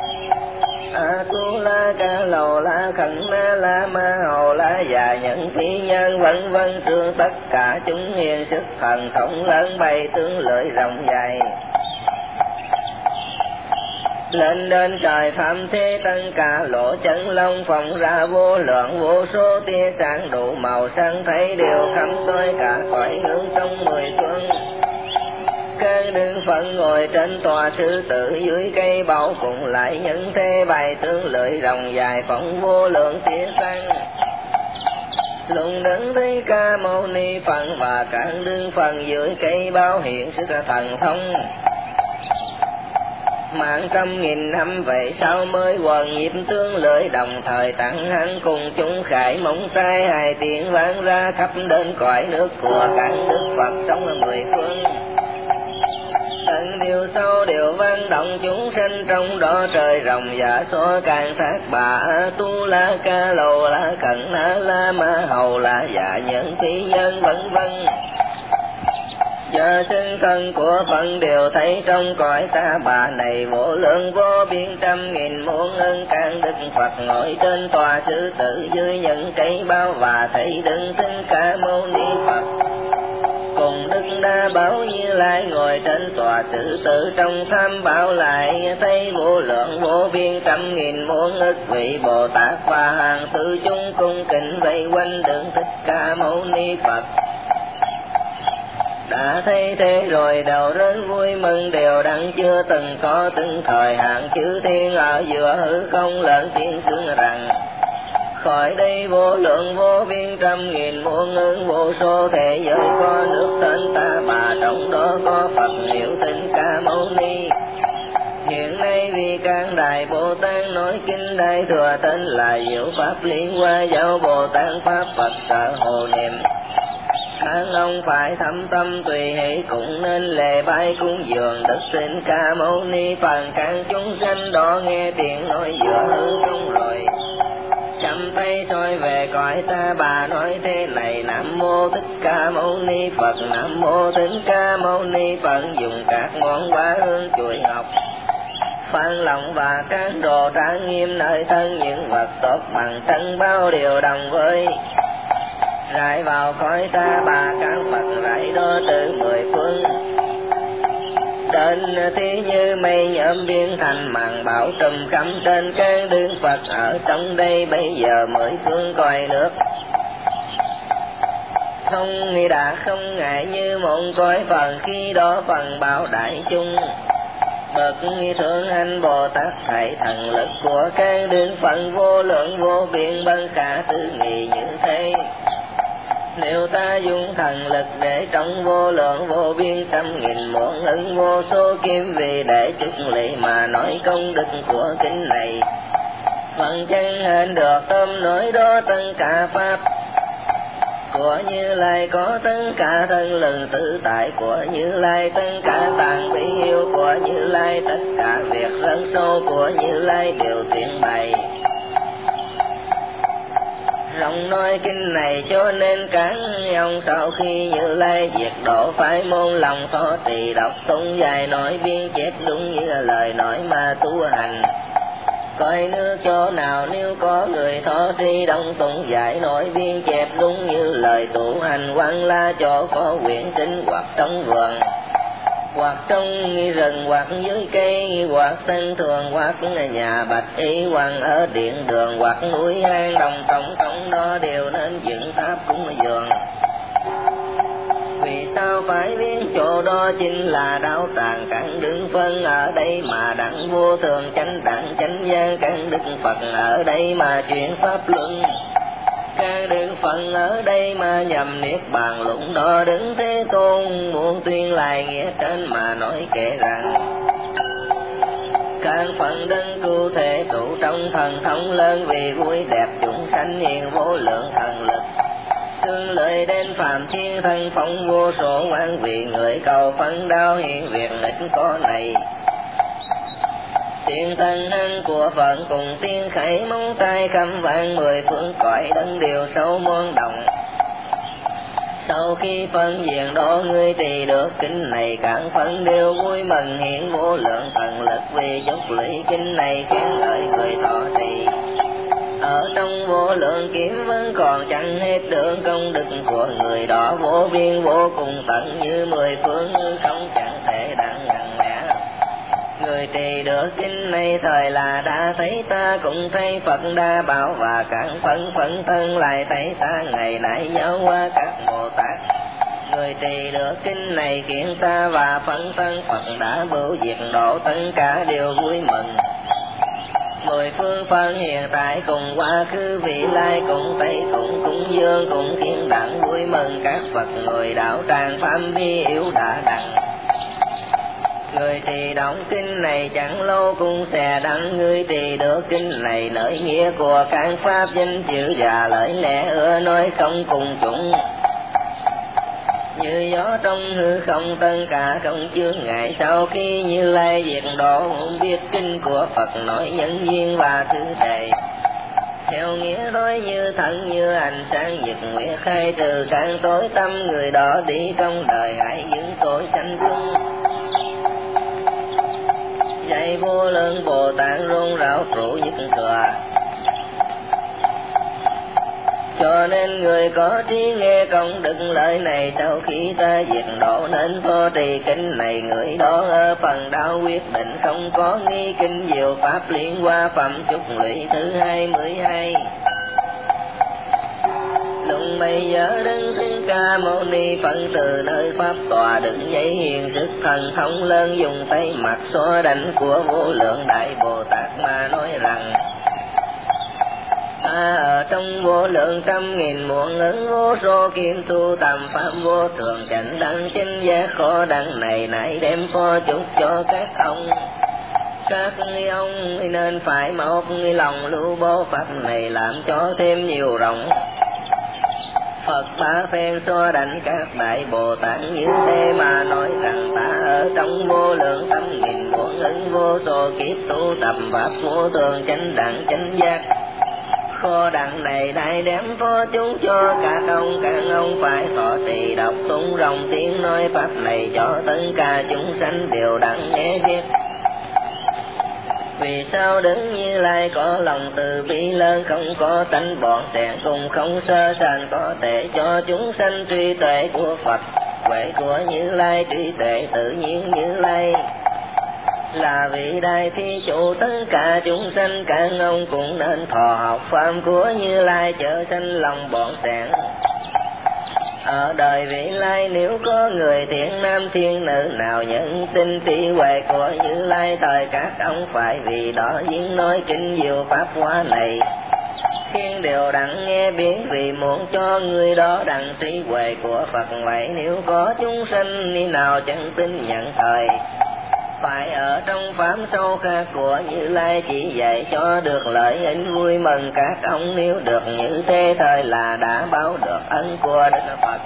Tu la ca lầu la khẩn na la ma hồ la già nhận phi nhân vân vân, trương tất cả chúng hiền sức thần thông lớn bày tướng lưỡi rộng dài. Lên đến trời phạm thế tất cả lỗ chân lông phồng ra vô lượng vô số tia sáng đủ màu sáng thấy đều khắp soi cả cõi hướng trong 10 phương. Các đức Phật ngồi trên tòa sư tử dưới cây bảo cùng lại những thế bày tướng lưỡi rồng dài phóng vô lượng tia sáng. Lùng đứng thấy Ca Mâu Ni Phật và các đức Phật dưới cây báo hiện sức thần thông. Mạng trăm nghìn năm vậy sao mới hoàn nhịp tương lợi, đồng thời tặng hắn cùng chúng khải mong trai hai tiếng vang ra khắp đến cõi nước của các đức Phật trong 10 phương. Tận điều sâu điều vang động chúng sinh trong đó, trời rồng dạ số càng thác bà tu la ca lô la cận la ma hầu la dạ nhân phi nhân vân vân. Giờ sinh thân của Phật đều thấy trong cõi ta bà này, vô lượng vô biên trăm nghìn muôn ân can đức Phật ngồi trên tòa sư tử dưới những cây bao, và thấy đứng Thích Ca Mâu Ni Phật cùng Đức Đa Bảo Như Lai ngồi trên tòa sư tử trong tham bảo, lại thấy vô lượng vô biên trăm nghìn muôn ức vị Bồ Tát và hàng tư chúng cung kính vây quanh đường Thích Ca Mâu Ni Phật. Đã thấy thế rồi đầu đến vui mừng, đều đặng chưa từng có từng thời hạn chư thiên ở giữa hư không lớn tiếng xưng rằng: khỏi đây vô lượng vô biên trăm nghìn muôn ức vô số thế giới có nước tên ta bà, trong đó có Phật hiệu Thích Ca Mâu Ni. Hiện nay vì các đại Bồ Tát nói kinh Đại Thừa tên là Diệu Pháp Liên Hoa Giáo Bồ Tát Pháp Phật Sở Hồ Niệm. Các ông phải thâm tâm tùy hỷ cũng nên lễ bái cúng dường Đức Thích Ca Mâu Ni. Phần các chúng sanh đó nghe tiếng nói giữa hư không rồi chăm tay soi về cõi ta bà, nói thế này: Nam mô Thích Ca Mâu Ni Phật, Nam mô Thích Ca Mâu Ni Phật. Dùng các món hoa hương chuỗi ngọc phan lòng và các đồ trang nghiêm nơi thân những vật tốt bằng thân bao điều đồng với rải vào cõi ta bà, các Phật rải đó từ 10 phương đến thế như mây nhóm biến thành màn bão trùm khắp trên các đức Phật ở trong đây. Bây giờ 10 phương coi nước không đã không ngại như mộng cõi phần, khi đó phần bảo đại chung bậc thượng hành Bồ Tát thầy thần lực của các đức Phật vô lượng vô biên bất khả tư nghị như thế. Nếu ta dùng thần lực để trong vô lượng vô biên trăm nghìn muôn ức vô số kim vì để chúc lệ mà nói công đức của kinh này, phần chân hên được tâm nói đó tất cả pháp của Như Lai, có tất cả thân lực tự tại của Như Lai, tất cả tạng bí yêu của Như Lai, tất cả việc rất sâu của Như Lai đều tuyên bày rộng nói kinh này. Cho nên các ông sau khi Như Lai diệt độ phải môn lòng thọ trì đọc tụng dài nói biên chép đúng như lời nói mà tu hành. Coi nước chỗ nào nếu có người thọ trì đông tụng giải nói biên chép đúng như lời tu hành, quăng la chỗ có quyển kinh hoặc trong vườn hoặc trong rừng hoặc dưới cây hoặc sân thường hoặc nhà bạch y hoặc ở điện đường hoặc núi hang đồng tổng đó đều nên dựng tháp cúng dường. Vì sao phải biết chỗ đó chính là đạo tràng các đức phân ở đây mà đặng vô thường chánh đẳng chánh giác, các đức Phật ở đây mà chuyển pháp luân, các đức Phật ở đây mà nhầm niết bàn lúc đó đứng Thế Tôn muốn tuyên lại nghĩa trên mà nói kể rằng: các Phật đấng cụ thể trụ trong thần thông lớn vì vui đẹp chúng sanh hiện vô lượng thần lực, tương lợi đến phàm thiên thân phong vô số ngoan vì người cầu phấn đau hiện việc nghịch có này. Tiên thân hăng của Phật cùng tiên khải móng tay khăm vang 10 phương cõi đấng điều sâu muôn đồng. Sau khi phân diện đó ngươi trì được kinh này, các Phật đều vui mừng hiện vô lượng thần lực vì giúp lũy kinh này khen ngợi người thọ trì. Ở trong vô lượng kiếm vẫn còn chẳng hết đường công đức của người đó vô biên vô cùng tận như 10 phương không chẳng thể đặng ngăn mẽ. Người trì được kinh này thời là đã thấy ta cũng thấy Phật Đa Bảo và các phấn thân lại thấy ta ngày nãy giáo qua các Bồ Tát. Người trì được kinh này kiện ta và phấn thân Phật đã bưu diệt độ tất cả đều vui mừng. 10 phương phân hiện tại cùng quá khứ vị lai cùng tây cùng cúng dương cùng thiên đẳng vui mừng các Phật người đạo tràng phạm vi yếu đã đặng. Người thì đọc kinh này chẳng lâu cũng sẽ đặng, người thì được kinh này lợi nghĩa của các pháp danh chữ và lợi lẽ ưa nói không cùng chúng. Như gió trong hư không tất cả không chướng ngại, sau khi Như Lai diệt độ biết kinh của Phật nói nhân duyên và thứ thầy. Theo nghĩa nói như thân như ánh sáng nhật nguyệt, khai trừ càng tối tâm người đó đi trong đời hãy giữ tội sanh chung. Dạy vô lượng Bồ Tát rôn ráo trụ nhất thừa. Cho nên người có trí nghe công đức lợi này, sau khi ta diệt độ nên phô trì kinh này, người đó ở phần đạo quyết định không có nghi kinh diệu pháp liên qua phẩm chúc lụy thứ 22. Lúc bây giờ Đức Thích Ca Mâu Ni phân từ nơi pháp tòa đứng dậy hiện sức thần thông lớn, dùng tay mặt xóa đánh của vô lượng đại Bồ Tát mà nói rằng: ở trong vô lượng trăm nghìn muôn ứng vô số kim tu tầm pháp vô thường chánh đẳng chánh giác khó đẳng này nãy đem phó chúc cho các ông. Các ông nên phải một lòng lưu bố pháp này làm cho thêm nhiều rộng. Phật ba phen so đánh các đại Bồ Tát như thế mà nói rằng ta ở trong vô lượng trăm nghìn muôn ứng vô số kiếp tu tập pháp vô thường chánh đẳng chánh giác khó đặng này đại đem phó chúng cho các ông phải thọ trì đọc tụng rộng tiếng nói pháp này cho tất cả chúng sanh đều đặng nghe biết. Vì sao Đức Như Lai có lòng từ bi lớn, không có tánh bọn xẹn cùng không sơ sanh, có thể cho chúng sanh trí tuệ của Phật. Huệ của Như Lai trí tuệ tự nhiên Như Lai là vị đại thí chủ, tất cả chúng sanh các ông cũng nên thọ học pháp của Như Lai chớ sanh lòng bọn xẹn. Ở đời vị lai nếu có người thiện nam thiên nữ nào nhận tin trí huệ của Như Lai, thời các ông phải vì đó diễn nói kinh diệu pháp hóa này, thiên đều đặng nghe biết, vì muốn cho người đó đặng trí huệ của Phật. Vậy nếu có chúng sanh ni nào chẳng tin nhận thời, phải ở trong pháp sâu khác của Như Lai chỉ dạy cho được lợi ích vui mừng các ông. Nếu được như thế thời là đã báo được ân của Đức Phật.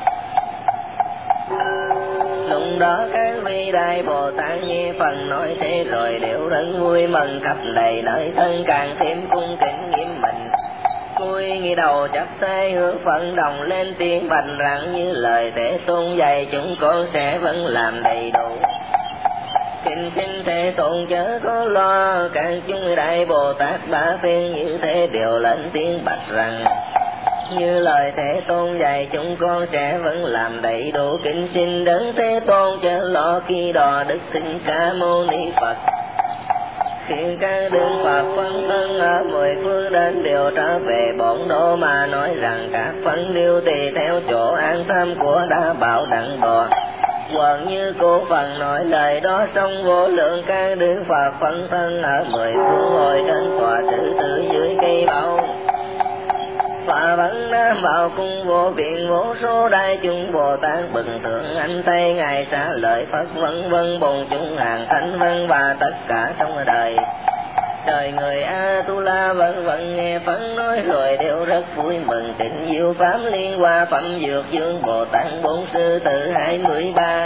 Lúc đó các vị đại Bồ Tát nghe phần nói thế rồi đều rất vui mừng, khắp đầy nơi thân càng thêm cung kính nghiêm mình. Cúi nghi đầu chắp tay hướng Phật đồng lên tiếng bạch rằng: như lời Thế Tôn dạy chúng con sẽ vẫn làm đầy đủ. Kính xin Thế Tôn chớ có lo, các chúng đại Bồ Tát ba phen như thế đều lên tiếng bạch rằng: như lời Thế Tôn dạy chúng con sẽ vẫn làm đầy đủ. Kính xin Đấng Thế Tôn chớ lo khi đò Đức Thích Ca Mâu Ni Phật. Khiến các đức Phật phân thân ở mười phương đến đều trở về bổn đô mà nói rằng các phân điêu tùy theo chỗ an tham của đã bảo đặng bò. Quần như cô phần nói lời đó xong vô lượng các đức Phật phân thân ở mười phương ngồi trên tòa thứ tự dưới cây báu. Và vẫn nam bảo cung vô biện vô số đại chúng Bồ Tát bừng thượng anh tay ngài xá lợi Phật vân vân bồn chúng hàng thánh vân và tất cả trong đời. Đời người A-tu-la vân vân nghe Phật nói rồi đều rất vui mừng, tịnh diệu pháp liên hoa phẩm dược dương Bồ Tát bốn sư tử 23.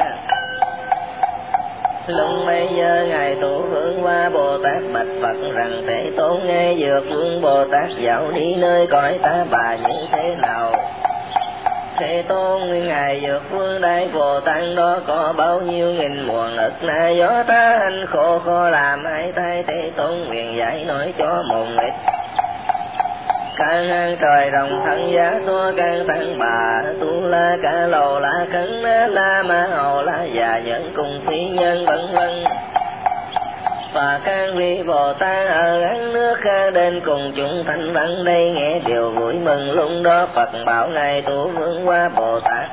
Lúc bây giờ ngài Tổ Vương Hoa Bồ Tát bạch Phật rằng: Thế Tôn nghe Dược Vương Bồ Tát dạo đi nơi cõi ta bà như thế nào? Thế Tôn ngài Dược Vương Đại Bồ Tát đó có bao nhiêu nghìn muộn ức na gió ta hành khổ khó làm ai thay. Thế Tôn nguyện giải nói cho một ít. Càng hang trời rồng thân giá xua càng thân bà tu la ca lầu la khấn la ma hầu la già nhân cùng phi nhân vân vân. Và các vị Bồ Tát ở các nước khác đến cùng chúng thanh văn đây nghe điều vui mừng. Lúc đó Phật bảo ngài Tổ Vương Hoa Bồ Tát: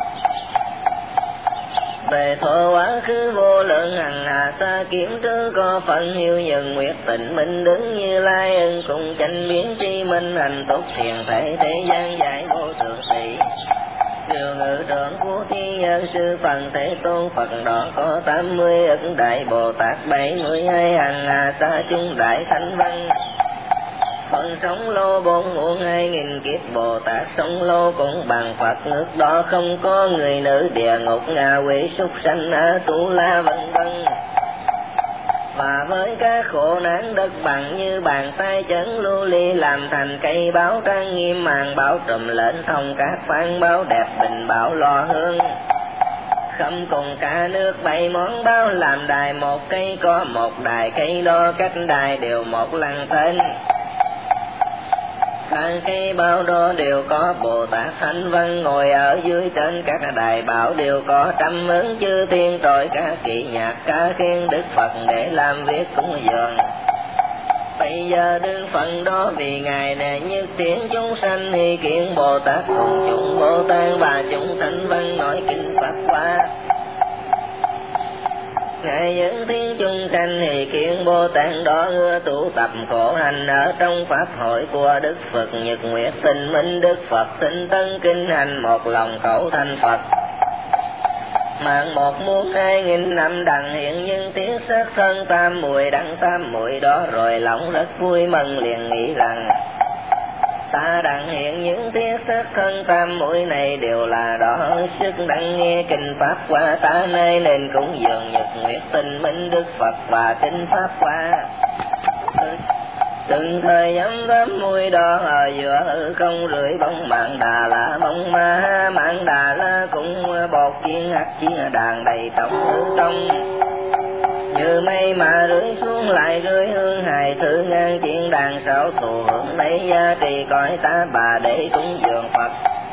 về thuở quá khứ vô lượng hằng hà xa kiếm trước có phần hiếu nhân nguyệt tịnh minh đứng Như Lai ưng cùng tranh biến chi minh hành tốt thiền thể thế gian giải vô thượng sĩ. Điều ngự trưởng của thiên nhân sư phần Thế Tôn Phật đó có 80 ức đại Bồ Tát 72 hàng hà sa chung đại thánh văn. Phần sống lô 4 muôn 2000 kiếp Bồ Tát sống lô cũng bằng Phật, nước đó không có người nữ, địa ngục ngạ quỷ súc sanh tu la vân vân. Và với các khổ nạn đất bằng như bàn tay chân lưu ly, làm thành cây báo trang nghiêm màn bảo trùm lên thông các phán báo đẹp bình bảo lò hương. Khâm cùng cả nước 7 món báo làm đài một cây, có một đài cây đó cách đài đều một lăng tên. Các cây báo đó đều có Bồ Tát Thánh Văn ngồi ở dưới, trên các đài bảo đều có trăm ứng chư thiên trội các kỵ nhạc ca khen Đức Phật để làm việc cúng dường. Bây giờ đương phận đó vì Ngài đệ nhất tiếng chúng sanh hy kiện Bồ Tát cùng chúng Bồ Tát và chúng Thánh Văn nói kinh Pháp qua. Ngài dẫn thiên chúng sanh thì kiện Bồ Tát đó ưa tụ tập khổ hành ở trong Pháp hội của Đức Phật Nhật Nguyệt Tinh Minh. Đức Phật tinh tấn kinh hành một lòng khẩu thành Phật. Mạng 1 muôn 2000 năm đặng hiện nhân tiếng sắc thân tam muội đặng tam muội đó, rồi lòng rất vui mừng liền nghĩ rằng ta đặng hiện những tiếng sắc thân tam muội này đều là đó sức đặng nghe kinh Pháp qua ta nay, nên cũng dường Nhật Nguyệt Tinh Minh Đức Phật và kinh Pháp qua. Từng thời ấm tám muội đó ở giữa hư không rưỡi bóng mạng Đà La bóng ma, mạng Đà La cũng bột chiên hạt chiên đàn đầy tổng hư không. Như mây mà rưỡi xuống lại rưỡi hương hài thứ ngang chiên đàn sáu thù hưởng lấy giá trị cõi ta bà để cúng dường Phật.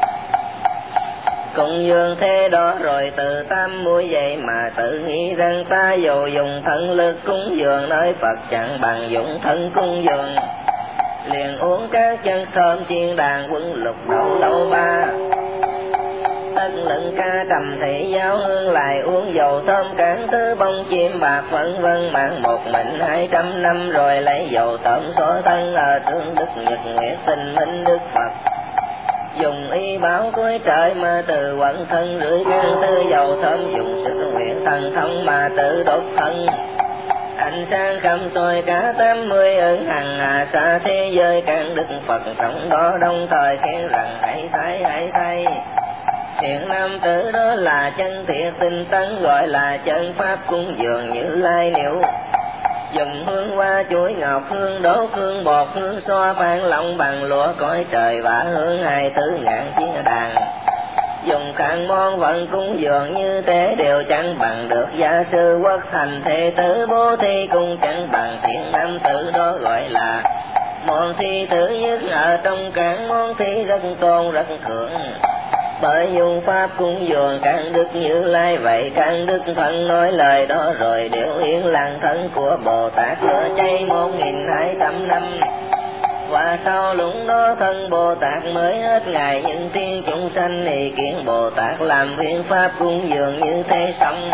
Cúng dường thế đó rồi từ tam muội dậy mà tự nghĩ rằng ta dù dùng thân lực cúng dường nơi Phật chẳng bằng dụng thân cúng dường. Liền uống các chân thơm chiên đàn quân lục đầu lâu ba. Tất lận ca trầm thị giáo hương lại uống dầu thơm cán thứ bông chim bạc vân vân, mạng một mình 200 năm rồi lấy dầu thơm xóa thân ở trường Đức Nhật Nguyệt Tinh Minh Đức Phật. Dùng y báo cuối trời mà từ quận thân rưỡi can tư dầu thơm, dùng sức nguyện thần thông mà tự đốt thân. Ánh sáng khắp soi cả 80 ức hằng hà xa thế giới, các Đức Phật trong đó đồng thời khen rằng hãy thay. Hiện nam tử đó là chân thiệt tinh tấn, gọi là chân pháp cúng dường Như Lai Niệu. Dùng hương hoa chuối ngọc hương đốt hương bột hương xoa phan lòng bằng lụa cõi trời và hương 2 thứ ngàn chiên đàn. Dùng khăn món vận cúng dường như thế đều chẳng bằng được gia sư quốc thành thế tử bố thí, cũng chẳng bằng thiện nam tử đó gọi là món thi tử nhất ở trong các món thi rất tôn rất thượng. Bởi dùng pháp cúng dường các đức Như Lai vậy, các đức Phật nói lời đó rồi đều yên lặng thân của Bồ Tát lửa cháy 1200 năm. Và sau lúc đó thân Bồ Tát mới hết ngày những thiên chúng sanh thì kiện Bồ Tát làm viên pháp cúng dường như thế xong.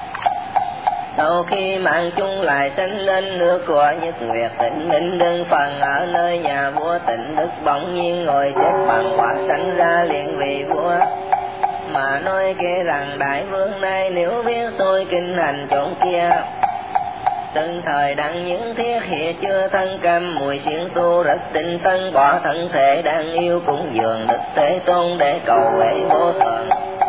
Sau khi mạng chung lại sanh lên nước của Nhật Nguyệt Tinh Minh Đức Phật ở nơi nhà vua Tịnh Đức bỗng nhiên ngồi xếp bằng quả sanh ra liền vì vua. Mà nói kể rằng đại vương này nếu biết tôi kinh hành chốn kia, từng thời đặng những thiết hiện chưa thân cam mùi siêng tu rất tinh tấn, bỏ thân thể đang yêu cúng dường Đức Thế Tôn để cầu huệ vô thượng.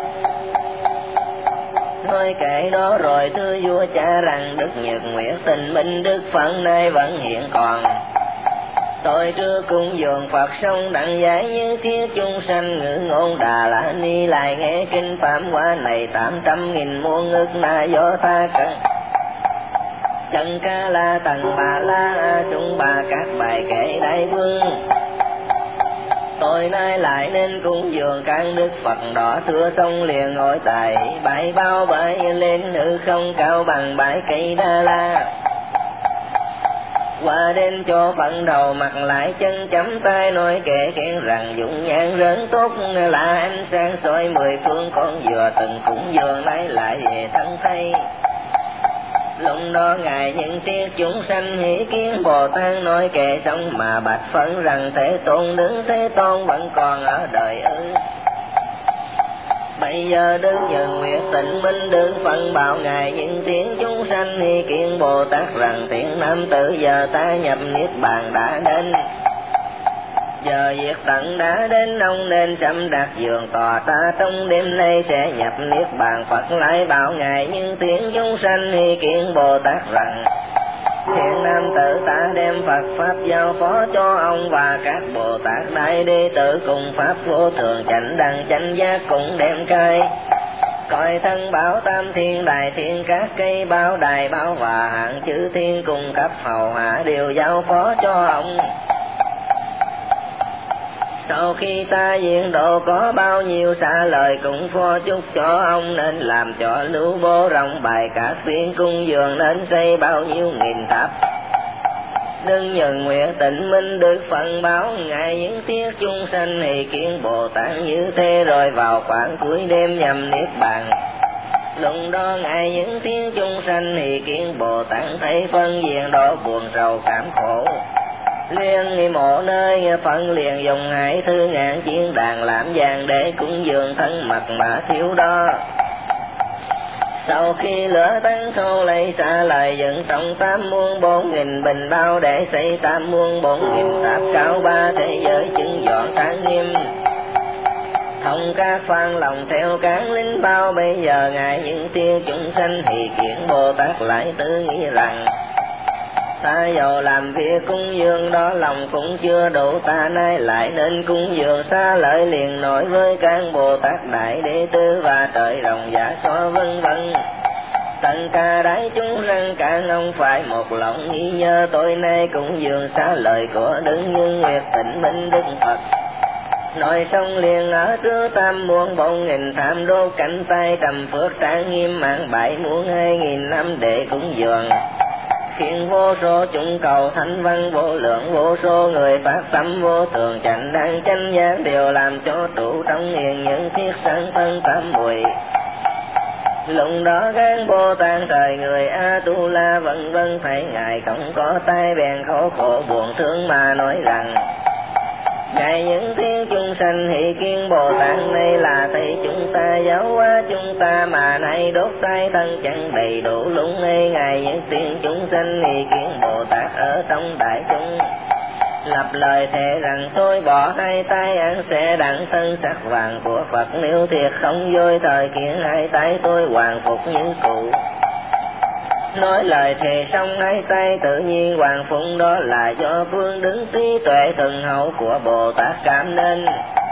Nói kể đó rồi thưa vua cha rằng Đức Nhật Nguyệt Tinh Minh Đức Phật nay vẫn hiện còn. Tôi trước cúng dường Phật xong đặng giải như thiết chúng sanh ngữ ngôn Đà La Ni, lại nghe kinh Phạm Hoa này 800.000 muôn ức na do ta cần. Chân ca la tầng bà la chúng bà các bài kể đại vương. Tôi nay lại nên cúng dường các đức Phật đỏ thưa xong liền ngồi tại bãi bao bãi lên hư không cao bằng bãi cây Đa La. Qua đến chỗ phận đầu mặt lại chân chấm tay nói kể khen rằng dụng nhãn rớn tốt là ánh sáng soi 10 phương, con vừa từng cúng dường nay lại về thân thay. Lúc đó ngài những tiết chúng sanh hỷ kiến Bồ Tát nói kệ xong mà bạch phấn rằng Thế Tôn đứng Thế Tôn vẫn còn ở đời ư. Bây giờ Đức Nhân Nguyệt Tịnh Minh đương phân bảo ngài những tiếng chúng sanh hy kiến Bồ Tát rằng thiện nam tử giờ ta nhập niết bàn đã đến. Giờ việc tận đã đến, ông nên sắm đặt giường tòa, ta trong đêm nay sẽ nhập niết bàn. Phật lại bảo ngài những tiếng chúng sanh hy kiến Bồ Tát rằng thiện nam tử ta đem Phật pháp giao phó cho ông và các Bồ Tát đại đệ tử cùng pháp vô thường chánh đẳng chánh giác cũng đem cai. Coi thân bảo tam thiên đại thiên các cây báo đài báo và hạng chư thiên cùng cấp hầu hạ đều giao phó cho ông. Sau khi ta diện độ có bao nhiêu xả lời cũng phó chúc cho ông, nên làm cho lưu bố rộng bài các viên cung dường, nên xây bao nhiêu nghìn tháp. Đừng Nhân Nguyệt Tịnh Minh được phần báo ngài những tiết chung sanh hỷ kiến Bồ Tát như thế, rồi vào khoảng cuối đêm nhằm niết bàn. Lúc đó ngài những tiết chung sanh hỷ kiến Bồ Tát thấy phân diện đó buồn rầu cảm khổ, liền mộ nơi phân liền dùng hải thư ngàn chiên đàn làm vàng để cúng dường thân mật mà thiếu đó. Sau khi lửa tán khâu lấy xả lời dựng trong 84.000 bình bao để xây 84.000 tháp cao ba thế giới chứng dọn trang nghiêm. Thông các phan lòng theo các lính bao, bây giờ ngài những tiên chúng sanh thì kiện Bồ Tát lại tư nghĩ rằng ta dầu làm việc cúng dường đó lòng cũng chưa đủ, ta nay lại nên cúng dường xá lợi liền nói với các Bồ Tát đại đệ tử và trời rồng giả so vân vân. Tất cả đại chúng rằng cả ông phải một lòng nghĩ nhớ tôi nay cúng dường xá lợi của Đức Nhân Nguyệt Tịnh Minh Đức Phật. Nói xong liền ở trước 84.000 tham đô cánh tay trầm phước trang nghiêm mạng 7.200 năm để cúng dường. Khiến vô số chúng cầu thánh văn vô lượng, vô số người phát tâm vô thường chánh đẳng chánh giác đều làm cho trụ trong hiền những thiết sanh thân tam muội. Lúc đó các Bồ Tát trời người A Tu La vân vân thấy ngài không có tai bèn khổ khổ buồn thương mà nói rằng ngài những thiên chúng sanh hỷ kiến Bồ Tát này là thầy chúng ta giáo hóa chúng ta mà nay đốt tay thân chẳng đầy đủ lúc này ngài những thiên chúng sanh hỷ kiến Bồ Tát ở trong đại chúng. Lập lời thề rằng tôi bỏ hai tay ăn sẽ đặng thân sắc vàng của Phật, nếu thiệt không dối thời kiện hai tay tôi hoàn phục như cũ. Nói lời thề xong hai tay tự nhiên hoàng phụng, đó là do phương đứng trí tuệ thần hậu của Bồ Tát cảm nên.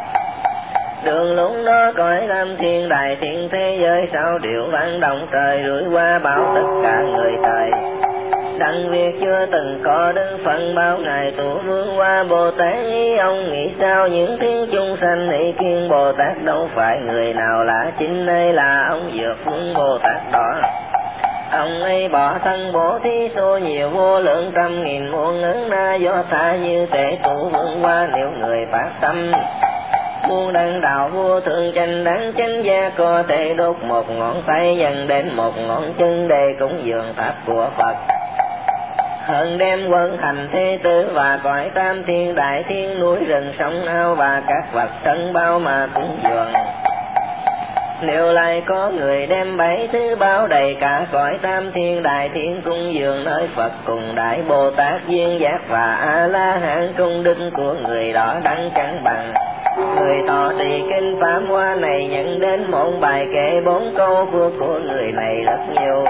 Đường lúc đó cõi tam thiên đại thiên thế giới sao điệu vang động trời rủi qua bao tất cả người trời. Đặng việc chưa từng có đứng phận bao ngày tụ vương qua Bồ Tát ý, ông nghĩ sao những thiên chúng sanh ý kiến Bồ Tát đâu phải người nào lạ, chính đây là ông Dược Vương Bồ Tát đó. Ông ấy bỏ thân bổ thí số nhiều vô lượng trăm nghìn muôn ức na do xa như thể tụ vương qua, nếu người phát tâm muôn đăng đạo vô thường chánh đẳng chánh giác có thể đốt một ngón tay dần đến một ngón chân để cúng dường pháp của Phật. Hơn đem quân hành thế tử và cõi tam thiên đại thiên núi rừng sông ao và các vật thân bao mà cúng dường. Nếu lại có người đem bảy thứ báo đầy cả cõi tam thiên đại thiên cung dường nơi Phật cùng đại Bồ Tát duyên giác và A La Hán công đức của người đó đăng chẳng bằng. Người tỏ trì kinh Pháp Hoa này nhận đến một bài kệ 4 câu phước của người này rất nhiều.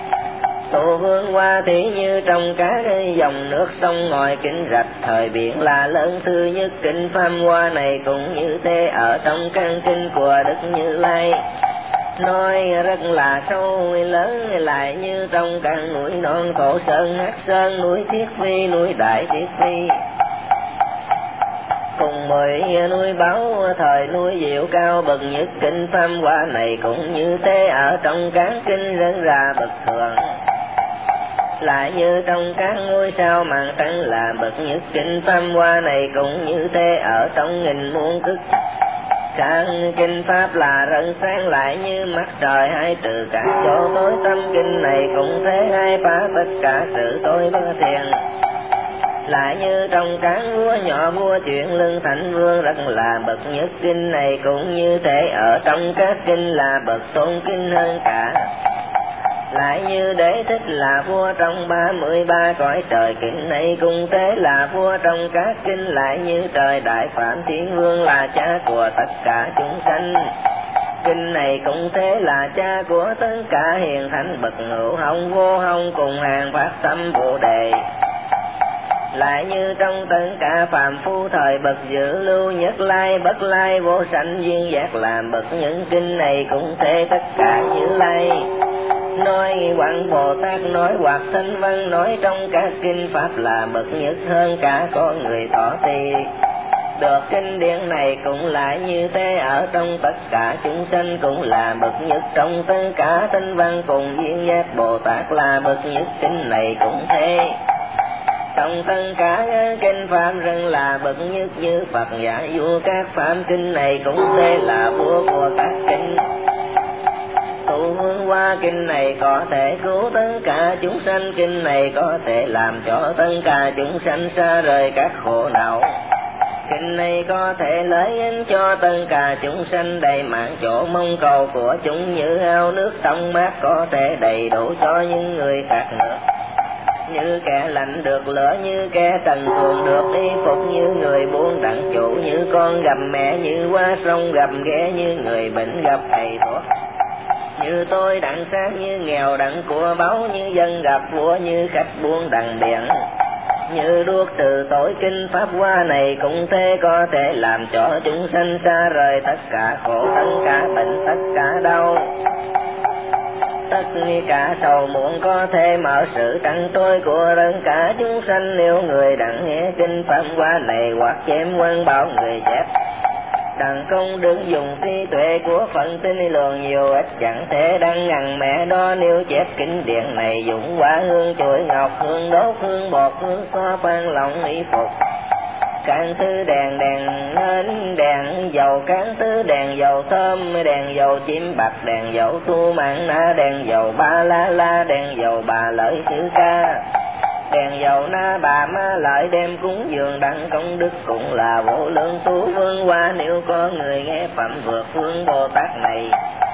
Tổ vương hoa thì như trong các dòng nước sông ngòi kinh rạch, thời biển là lớn thứ nhất kinh Pháp Hoa này cũng như thế ở trong căn kinh của Đức Như Lai. Nói rất là sâu lớn lại như trong các núi non Thổ Sơn, Hắc Sơn, núi Thiết Phi, núi Đại Thiết Phi. Cùng 10 núi báo thời núi diệu cao bậc nhất kinh Pháp Hoa này cũng như thế ở trong các kinh rất ra bậc thường. Lại như trong các ngôi sao màn trăng là bậc nhất kinh Pháp Hoa này cũng như thế ở trong nghìn muôn cực. Các kinh Pháp là rần sáng lại như mắt trời hai từ cả chỗ tối tâm kinh này cũng thế hai phá tất cả sự tối bất thiện. Lại như trong tráng vua nhỏ vua chuyện lưng thánh vương rất là bậc nhất, kinh này cũng như thế, ở trong các kinh là bậc tôn kinh hơn cả. Lại như Đế Thích là vua trong 33 cõi trời, kinh này cũng thế là vua trong các kinh. Lại như trời Đại Phạm Thiên Vương là cha của tất cả chúng sanh, kinh này cũng thế là cha của tất cả hiền thánh bậc hữu hồng vô hồng cùng hàng phát tâm Bồ Đề. Lại như trong tất cả phàm phu thời bậc dự lưu nhất lai bất lai vô sanh duyên giác làm bậc những kinh này cũng thế tất cả Như Lai. Nói Quảng Bồ Tát nói hoặc Thanh Văn nói trong các kinh pháp là bậc nhất hơn cả con người thọ trì. Được kinh điển này cũng lại như thế, ở trong tất cả chúng sanh cũng là bậc nhất, trong tất cả Thanh Văn cùng duyên giác Bồ Tát là bậc nhất, kinh này cũng thế. Trong tất cả kinh pháp rằng là bậc nhất như Phật giả vua các pháp, kinh này cũng thế là vua của các kinh. Tụ vương qua kinh này có thể cứu tất cả chúng sanh, kinh này có thể làm cho tất cả chúng sanh xa rời các khổ não. Kinh này có thể lợi ích cho tất cả chúng sanh, đầy mạng chỗ mong cầu của chúng như ao nước trong mát, có thể đầy đủ cho những người khác nữa. Như kẻ lạnh được lửa, như kẻ trần truồng được y phục, như người buôn đặng chủ, như con gặp mẹ, như qua sông gặp ghé, như người bệnh gặp thầy thuốc. Như tôi đặng sát, như nghèo đặng của báu, như dân gặp vua, như khách buôn đặng điện. Như đuốc từ tội kinh pháp hoa này cũng thế, có thể làm cho chúng sanh xa rời tất cả khổ, tất cả bệnh, tất cả đau. Tất cả sầu muộn có thể mở sự trăng trôi của tất cả chúng sanh, nếu người đặng nghe kinh pháp hoa này hoặc chém quan bảo người chép. Đặng công đức dùng trí tuệ của phận tinh lượng nhiều ít, chẳng thể đăng ngăn mẹ đó nếu chép kinh điển này. Dụng quả hương chuỗi ngọc, hương đốt, hương bột, hương xoa phan lòng y phục. Các thứ đèn nến, đèn dầu, các thứ đèn dầu thơm, đèn dầu chim bạc, đèn dầu tu mạng na, đèn dầu ba la la, đèn dầu bà lợi sư ca. Đèn dầu na bà ma lợi đem cúng dường đặng công đức cũng là vô lượng tu vương hoa, nếu có người nghe phẩm vượt phương Bồ Tát này.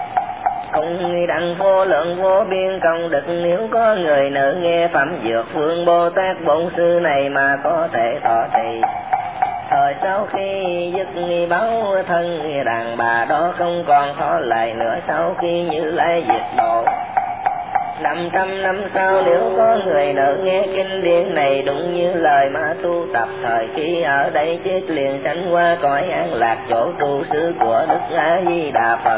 Cũng đặng vô lượng vô biên công đức, nếu có người nữ nghe phẩm vượt phương Bồ Tát bổn sư này mà có thể thọ trì. Thời sau khi dứt báo thân, đàn bà đó không còn thọ lại nữa, sau khi Như Lai diệt độ. 500 năm sau nếu có người nữ nghe kinh điển này, đúng như lời mà tu tập, thời khi ở đây chết liền sanh qua cõi an lạc, chỗ trụ xứ của Đức A Di Đà Phật.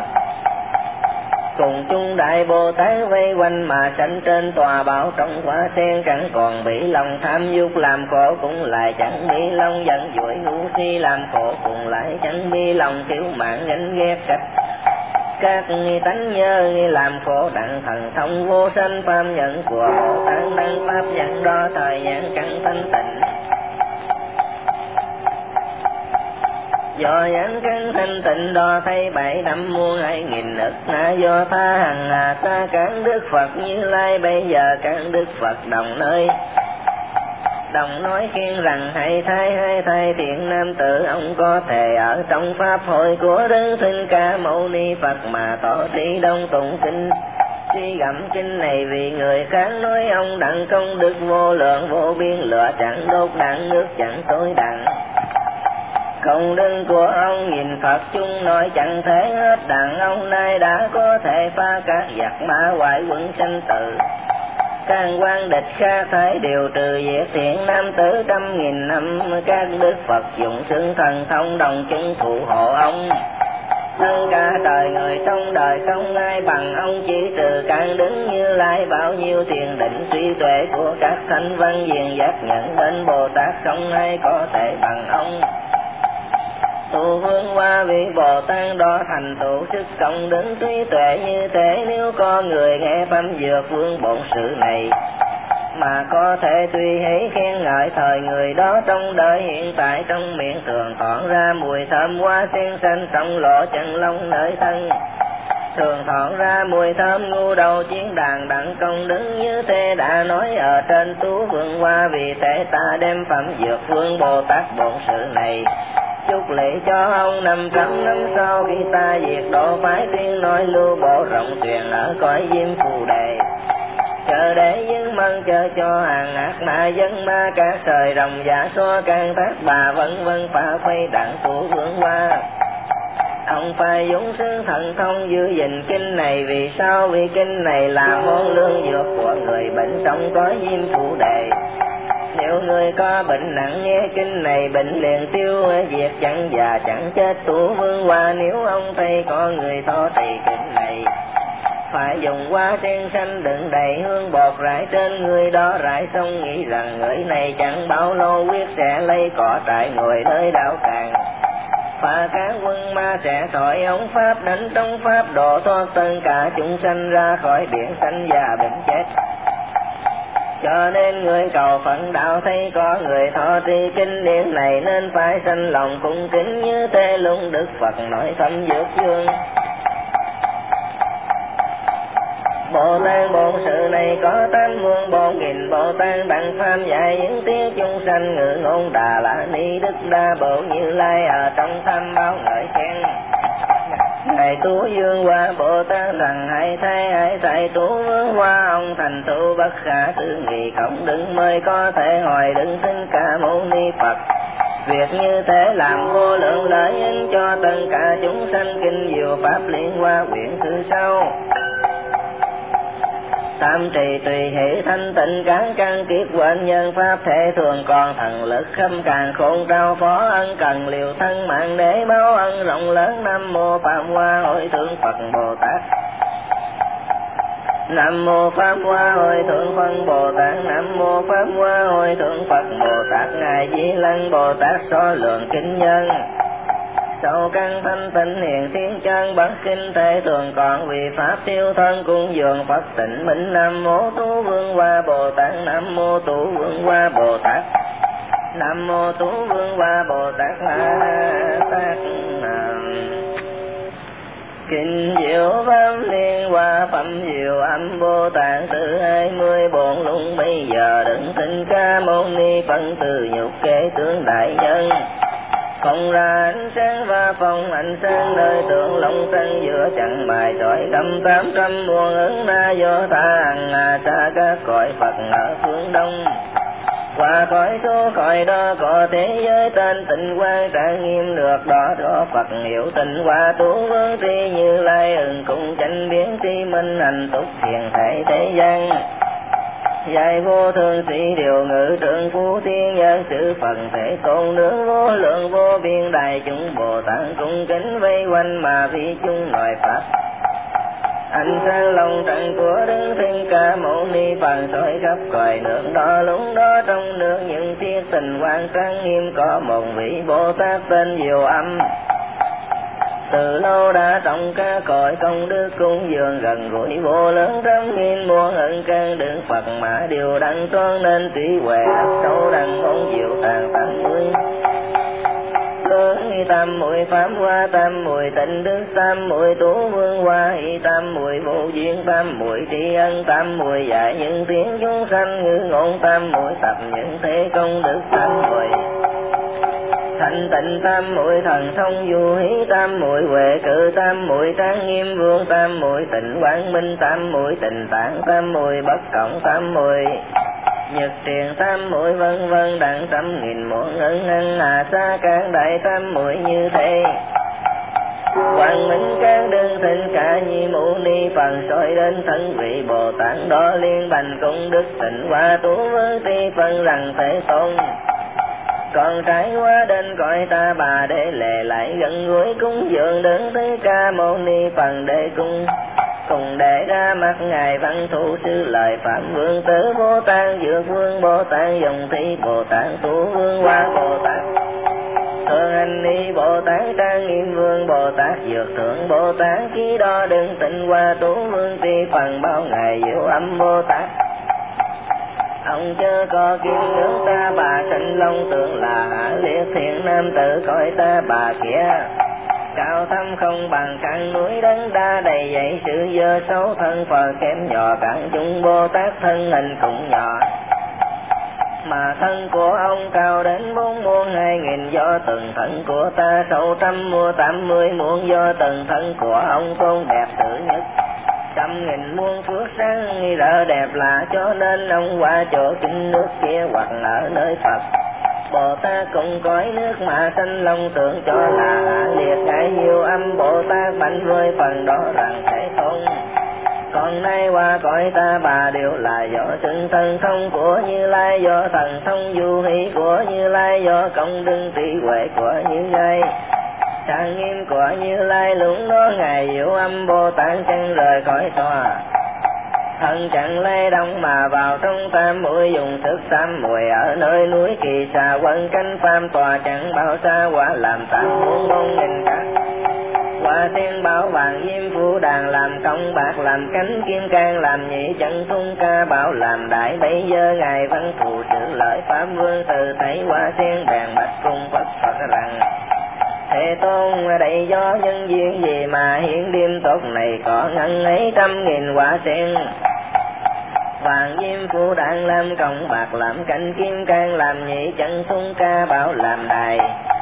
Cùng chung đại Bồ Tát vây quanh mà sanh trên tòa bảo trong hoa sen, chẳng còn bị lòng tham dục làm khổ, cũng lại chẳng bị lòng giận dỗi ngu si làm khổ, cũng lại chẳng bị lòng thiếu mạng ganh ghét cách. Các tánh nhớ làm khổ đặng thần thông vô sanh pháp nhận của Bồ Tát đăng pháp nhận đó thời gian căn thanh tịnh. Do giảng căn thanh tịnh đó thấy 7 năm muôn 2000 ức, do tha hằng hà xa cản Đức Phật Như Lai, bây giờ cản Đức Phật đồng nơi. Đồng nói khen rằng hai thai thiện nam tử, ông có thể ở trong pháp hội của Đức Thích Ca Mâu Ni Phật mà tỏ trí đông tụng kinh. Suy gẫm kinh này vì người khác nói ông đặng công đức vô lượng vô biên, lửa chẳng đốt đặng nước chẳng tối đặng. Công đức của ông nhìn Phật chung nói chẳng thể hết, đặng ông nay đã có thể phá các giặc ma hoại quân sanh tử. Các quan địch khác thái đều trừ diệt thiện nam tử 100.000 năm, các Đức Phật dụng xưng thần thông đồng chúng thủ hộ ông. Tất cả đời người trong đời không ai bằng ông, chỉ trừ càng đứng Như Lai, bao nhiêu thiền định trí tuệ của các thánh văn diền giác nhận đến Bồ Tát không ai có thể bằng ông. Tu vương hoa vị Bồ Tát đó thành tựu sức công đức trí tuệ như thế, nếu có người nghe pháp dược vương bổn sự này mà có thể tùy hỷ khen ngợi, thời người đó trong đời hiện tại trong miệng thường tỏa ra mùi thơm hoa sen xanh, trong lỗ chân lông nơi thân. thường thọn ra mùi thơm ngu đầu chiến đàn đặng công đứng như thế đã nói ở trên tú vương hoa, vì thế ta đem phẩm dược vương Bồ Tát bổn sự này chúc lễ cho ông 500 năm sau, khi ta diệt độ phái tiên nói lưu bộ rộng thuyền ở cõi diêm phù đề. Chờ để dân mân chờ cho hàng ác ma dân ma các trời rồng giả xóa can thác bà vân vân pha khuây đặng tú vương hoa. Ông phải dũng sư thần thông giữ gìn kinh này, vì sao? Vì kinh này là món lương dược của người bệnh trong cõi diêm phù đề. Nếu người có bệnh nặng nghe kinh này, bệnh liền tiêu diệt chẳng già chẳng chết tú vương hoa. Nếu ông thấy có người thọ trì kinh này, phải dùng hoa sen xanh đựng đầy hương bột rải trên người đó, rải xong nghĩ rằng người này chẳng bao lâu quyết sẽ lấy cỏ trại ngồi nơi đạo tràng. Và các quân ma sẽ thổi ống pháp đánh trong pháp độ thoát tất cả chúng sanh ra khỏi biển sanh già bệnh chết. Cho nên người cầu phận đạo thấy có người thọ trì kinh điển này, nên phải sanh lòng cung kính như thế luôn Đức Phật nói thâm dược dương. Bồ Tát bổn sự này có 84.000 Bồ Tát đặng pháp dạy những tiếng chúng sanh, ngự ngôn Đà La Ni Đức Đa Bộ Như Lai ở trong thăm báo ngợi khen. Ngài Tú Dương Hoa Bồ Tát rằng hãy thay Tú Vương Hoa, ông thành tựu bất khả tư nghị, không đừng mới có thể hỏi đừng Thích Ca Mâu Ni Phật. Việc như thế làm vô lượng lợi ích cho tất cả chúng sanh, kinh diệu pháp liên hoa quyển thứ sau. Tam trì tùy hỷ thanh tịnh cán căn kiếp quên nhân pháp thể, thường còn thần lực khâm càng khôn trao phó ân, cần liều thân mạng để báo ân rộng lớn. Nam mô Pháp Hoa Hội Thượng Phật Bồ Tát. Nam mô Pháp Hoa Hội Thượng Phật Bồ Tát. Nam mô Pháp Hoa Hội Thượng Phật Bồ Tát. Ngài Di Lăng Bồ Tát so lượng kinh nhân, sâu căn thanh tịnh hiền thiên chân bất kinh thể, thường còn vì pháp tiêu thân cung dường Phật tịnh minh. Nam mô Tú Vương Hoa Bồ Tát. Nam mô Tú Vương Hoa Bồ Tát. Nam mô Tú Vương Hoa Bồ Tát. Tát kinh diệu pháp liên hoa phẩm diệu âm Bồ Tát từ 24 lúc bây giờ đừng Thích Ca Mâu Ni Phật từ nhục kế tướng đại nhân. Phòng ra ánh sáng và phòng ánh sáng nơi tượng long sân giữa chẳng bài trọi cầm 800 muôn ứng na do tha hằng xa các cõi Phật ở phương đông. Qua cõi số cõi đó có thế giới tên tịnh quang trang nghiêm được đó cho Phật hiểu tình qua Tú Vương Tri Như Lai ưng cùng tranh biến tri minh hành túc thiền thể thế gian. Dạy vô thường sĩ điều ngự trượng phú thiên nhân sự phần thể tôn nương vô lượng vô biên đại chúng Bồ Tát cung kính vây quanh mà vi chung nói pháp. Ánh sáng lòng trần của Đức Thích Ca Mâu Ni Phật soi khắp cõi nước đó, lúc đó trong nước những thiết tình quang trang nghiêm có một vị Bồ Tát tên Diệu Âm. Từ lâu đã trong các cõi công đức cung dường gần gũi vô lớn 100.000 muôn ân căn đức Phật mà điều đăng toan nên trí huệ sâu đăng môn diệu tàng 80. Tam muội Pháp Hoa, tam muội tịnh đức, tam muội Tú Vương Hoa, tam muội vô duyên, tam muội tri ân, tam muội dạy những tiếng chúng sanh ngữ ngôn, tam muội tập những thế công đức, tam muội thanh tịnh, tam muội thần thông du hí, tam muội huệ cự, tam muội trang nghiêm vương, tam muội tịnh quang minh, tam muội tịnh tạng, tam muội bất cộng, tam muội nhật tiền, tam muội vân vân đặng 100.000 muôn ân hăng xa các đại tam muội như thế. Quang minh các đương Thích Ca Nhi Mâu Ni Phật soi đến thân vị Bồ Tát đó liên bành công đức tịnh qua Tú Vương Tri Phật rằng thế tôn. Còn trải qua đến cõi ta bà để lệ lại gần gũi cúng dường Đức Thích Ca Mâu Ni Phật để cùng để ra mắt ngài văn thù sư lời phạm vương tử Bồ Tát Dược Vương Bồ Tát Dòng Thi Bồ Tát Tú Vương Hoa Bồ Tát Thượng Anh Ni Bồ Tát Trang Nghiêm Vương Bồ Tát Dược Thượng Bồ Tát Khi đó đừng tịnh qua Tú Vương Tri phần bao ngày Diệu Âm Bồ Tát. Ông chớ có kiếm nước ta bà sinh long tượng là hạ liệt thiện nam tử coi ta bà kia. cao thâm không bằng căn núi đấng đa đầy dậy sự dơ xấu thân Phật kém nhỏ cạn chúng Bồ Tát thân hình cũng nhỏ. Mà thân của ông cao đến 4 muôn 2.000 do từng thân của ta sâu 180 muôn do từng thân của ông tôn đẹp tự nhất. 100.000 muôn phước sáng rỡ đẹp lạ cho nên ông qua chỗ kinh nước kia hoặc ở nơi Phật. Bồ Tát cũng cõi nước mà sanh lòng tưởng cho là liệt ngại nhiều âm Bồ Tát bánh với phần đó rằng Thế Tôn. Còn nay qua cõi ta bà đều là do sự thần thông của Như Lai, do thần thông du hỷ của Như Lai, do công đức trí huệ của Như Lai. Trang nghiêm của Như Lai luôn đó ngài diệu âm Bồ Tát chân rời khỏi tòa. Thân chẳng lê đông mà vào trong tam muội dùng sức tam muội ở nơi núi Kỳ Xà quân cánh phàm tòa chẳng bao xa quả làm 840.000 các. Quả tiên bảo vàng diêm phú đàn làm công bạc làm cánh kim cang làm nhị chân tung ca bảo làm đại bây giờ ngài văn thù sự lợi pháp vương từ thấy quả tiên bèn bạch cung Phật Phật rằng Thế Tôn đây do nhân duyên gì mà hiện đêm tốt này có ngân ấy 100.000 quả sen. Vàng diêm phú đàn làm công bạc làm cánh kim cang làm nhị chân tung ca bảo làm đài.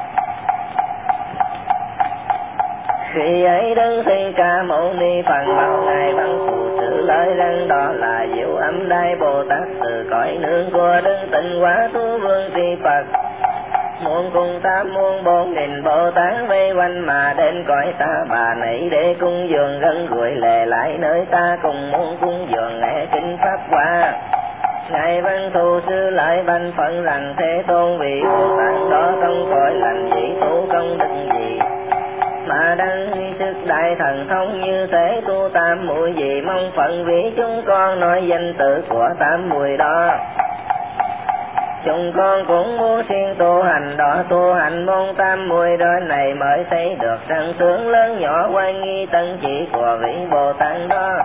Khi ấy Đức Thích Ca Mâu Ni Phật bảo ngài văn thù sự lợi rằng đó là diệu âm Đại Bồ Tát từ cõi nương của Đức Tịnh Hóa Thú Vương Tri Phật. Muôn cùng 840.000 Bồ Tát vây quanh mà đến cõi ta bà nãy để cung dường gần gũi lệ lại nơi ta cùng muốn cung dường nghe kinh pháp hoa. Ngài văn thù sư lợi banh phận rằng Thế Tôn vì Bồ Tát đó không khỏi lành gì tu công đức gì mà đăng sức đại thần thông như thế tu tam muội gì mong phận vì chúng con nói danh tự của tam muội đó. Chúng con cũng muốn siêng tu hành đó, tu hành môn tam muội đó này mới thấy được sanh tướng lớn nhỏ quan nghi tân chỉ của vị Bồ Tát đó.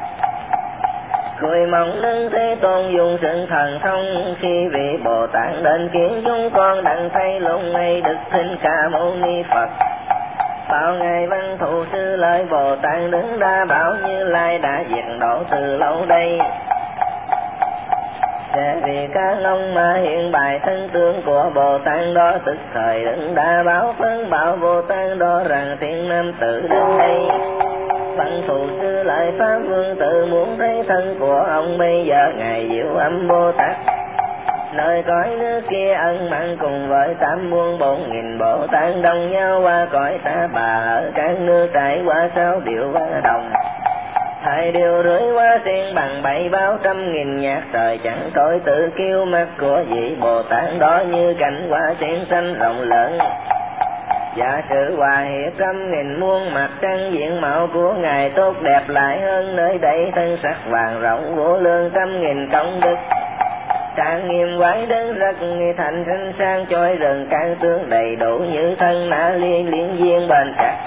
Cười mong Đức Thế Tôn dùng sự thần thông khi vị Bồ Tát đến kiến chúng con đặng thấy lúc ngay Đức Thích Ca Mâu Ni Phật. Bảo ngài văn thù sư lợi Bồ Tát đứng đa bảo Như Lai đã diệt độ từ lâu đây. Để vì các ông mà hiện bài thân tướng của Bồ Tát đó tức thời đứng đa báo phấn bảo Bồ Tát đó rằng thiên nam tử đến đây. Văn thù sư lợi Pháp Vương tự muốn thấy thân của ông bây giờ ngài diệu âm Bồ Tát. Nơi cõi nước kia ân mặn cùng với 840.000 Bồ Tát đồng nhau qua cõi ta bà ở các nước trải qua 6 điều ba đồng. Hai điều rưỡi quá sen bằng 7 báo 100.000 nhạc trời chẳng trôi tự kiêu mắt của vị Bồ Tát đó như cảnh hoa sen xanh rộng lớn. Giả sử hòa hiệp 100.000 muôn mặt trăng diện mạo của ngài tốt đẹp lại hơn nơi đây thân sắc vàng rộng vô lương 100.000 công đức. Trang nghiêm quái đến rất thành thanh sang trôi rừng can tướng đầy đủ như thân nã liên liên viên bền chặt.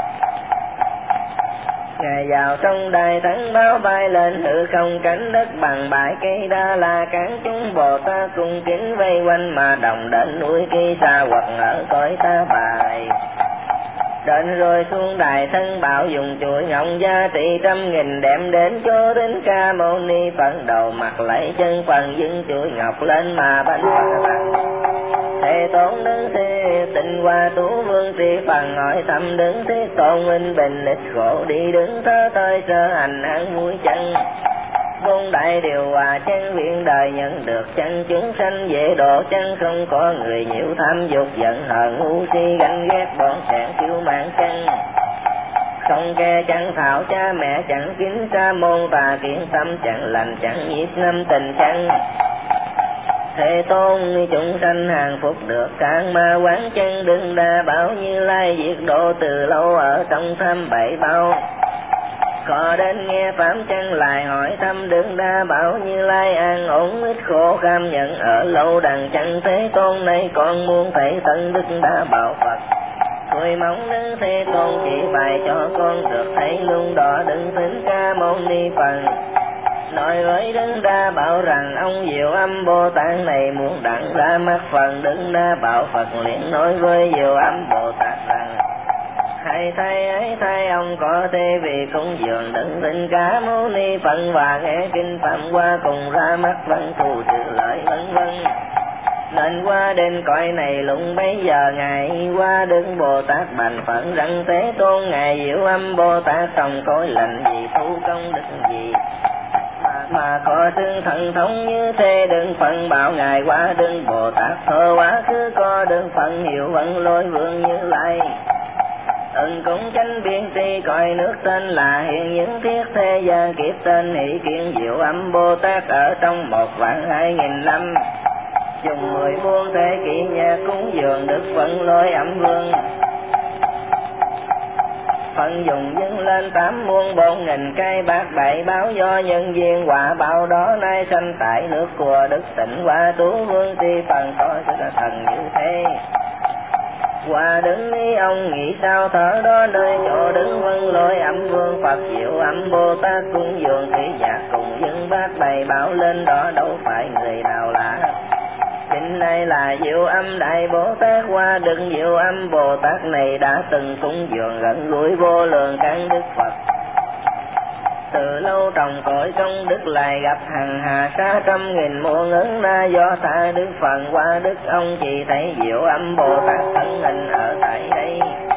Ngài vào trong đài thắng báo bay lên hư không cánh đất bằng bãi cây đa la cán chúng Bồ Tát cung kính vây quanh mà đồng đến núi Kỳ Xà hoặc ở cõi ta bài. Đến rồi xuống đài thân bảo dùng chuỗi ngọc giá trị 100.000 đem đến cho đến Ca Mâu Ni Phật đầu mặt lấy chân phần dưng chuỗi ngọc lên mà bánh Phật rằng Thế Tôn Đức Thế Tịnh Hoa Tú Vương Tri Phật hỏi thăm Đức Thế Tôn minh bình lịch khổ đi đứng thơ thời sơ hành ăn mũi chân. Bốn đại điều hòa chân viện đời nhận được chân chúng sanh dễ độ chân không có người nhiễu tham dục giận hờn ngu si ganh ghét bọn sẹn kiêu mang chân. Không kẻ chẳng thảo cha mẹ chẳng kính sa môn tà kiến tâm chẳng lành chẳng nhiệt năm tình chân. Thế Tôn chúng sanh hàng phục được các ma quán chân đừng đa bảo Như Lai diệt độ từ lâu ở trong thăm bảy bao. Có đến nghe pháp chân lại hỏi thăm đừng đa bảo Như Lai an ổn ít khổ cam nhận ở lâu đằng chân Thế Tôn này con muốn thấy thân đức đa bảo Phật. Tôi mong Đức Thế Tôn chỉ phải cho con được thấy luôn đó đừng Thích Ca Mâu Ni Phật. Nói với Đức Đa bảo rằng ông diệu âm Bồ Tát này muốn đặng ra mắt phần Đức Đa bảo Phật liền nói với diệu âm Bồ Tát rằng Hãy thay ông có thế vì cúng dường đấng Thích Ca Mâu Ni Phật và nghe kinh Pháp Hoa cùng ra mắt văn thù sự lợi vân vân. Nên qua đến cõi này lúc bấy giờ ngài qua Đức Bồ Tát bạch Phật rằng Thế Tôn ngài Diệu Âm Bồ Tát trong cõi lành gì thu công đức gì mà có xưng thần thống như thế. Đừng Phật bảo ngài qua Đức Bồ Tát thọ quá khứ có Đức Phật hiệu Vận Lôi Vương Như Lai. Cũng chánh biên tri cõi nước tên là hiện những thiết thế gian kiếp tên hỷ kiến Diệu Âm Bồ Tát ở trong 1.2000 năm. Dùng 10 muôn thế kỷ nhạc cúng dường Đức Vận Lôi Âm Vương. Phật dùng dâng lên 8 muôn 4.000 cây bát bảy báo do nhân viên quả báo đó nay sanh tại nước của Đức Tịnh Hoa Tú Vương thì phần có sự thần như thế. Qua đứng ý ông nghĩ sao thở đó nơi chỗ đứng Vân Lôi Âm Vương Phật Diệu Âm Bồ Tát cung dường thủy giác cùng dân bát bày bảo lên đó đâu phải người nào lạ. Chính này là Diệu Âm Đại Bồ Tát qua Đức Diệu Âm Bồ Tát này đã từng cúng dường gần gũi vô lượng căn Đức Phật. Từ lâu trồng cội công đức lại gặp hằng hà sa 100.000 muôn ứng na do tha Đức Phật qua Đức ông chỉ thấy Diệu Âm Bồ Tát thân hình ở tại đây.